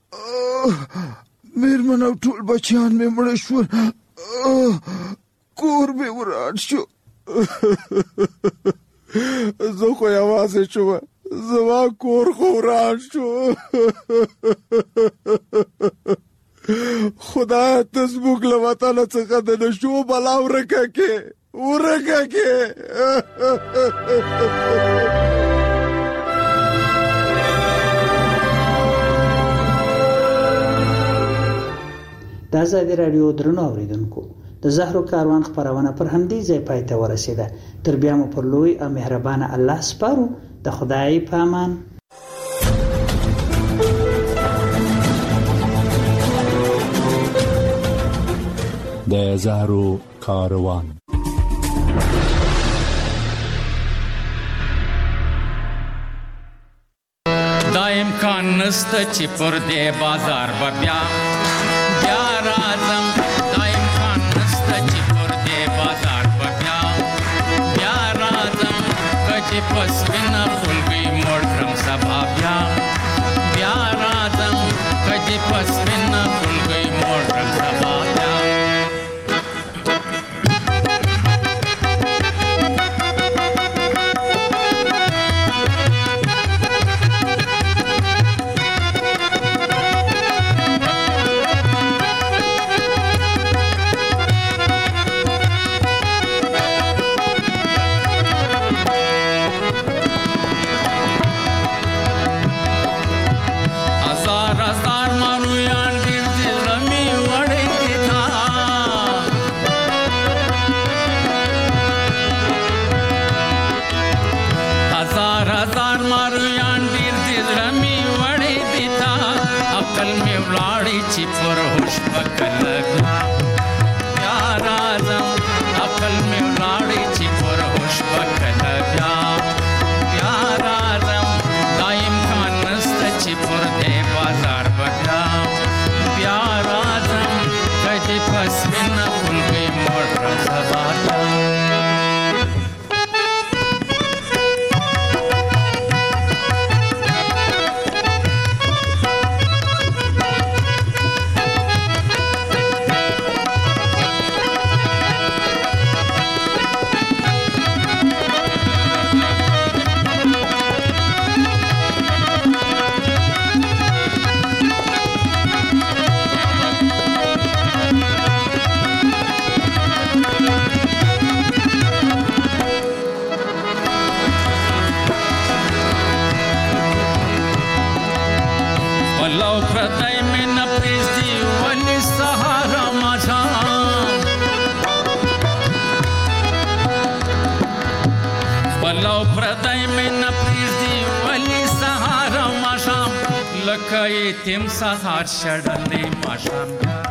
Speaker 5: مېرمن او ټول بچیان مې مړه شول، کور مې وران شو. زه خو یوازې شوم، زما کور خو وران شو. خدای ته زموږ له وطنه څخه د نشو بلا ورکه کې ورکه کې.
Speaker 11: د ازادي راډیو درنو اوریدونکو، د زهرو کاروان خپرونه پر همدې ځای پای ته ورسېده. تر بیا مو پر لوی او مهربانه الله سپارو. د خدای په امان.
Speaker 13: د زهرو کاروان.
Speaker 24: دا امکان نسته چې پر دې بازار به بیا بیا راځم. دا امکان نسته چې پر دې بازار به بیا بیا راځم. کچې پس وینه خلګۍ موړ کړم سبا بیا بیا راځم. کچې پس وینه خلګۍ موړ کړم سبا بیا. کوي تیم سهار شړلې ماشام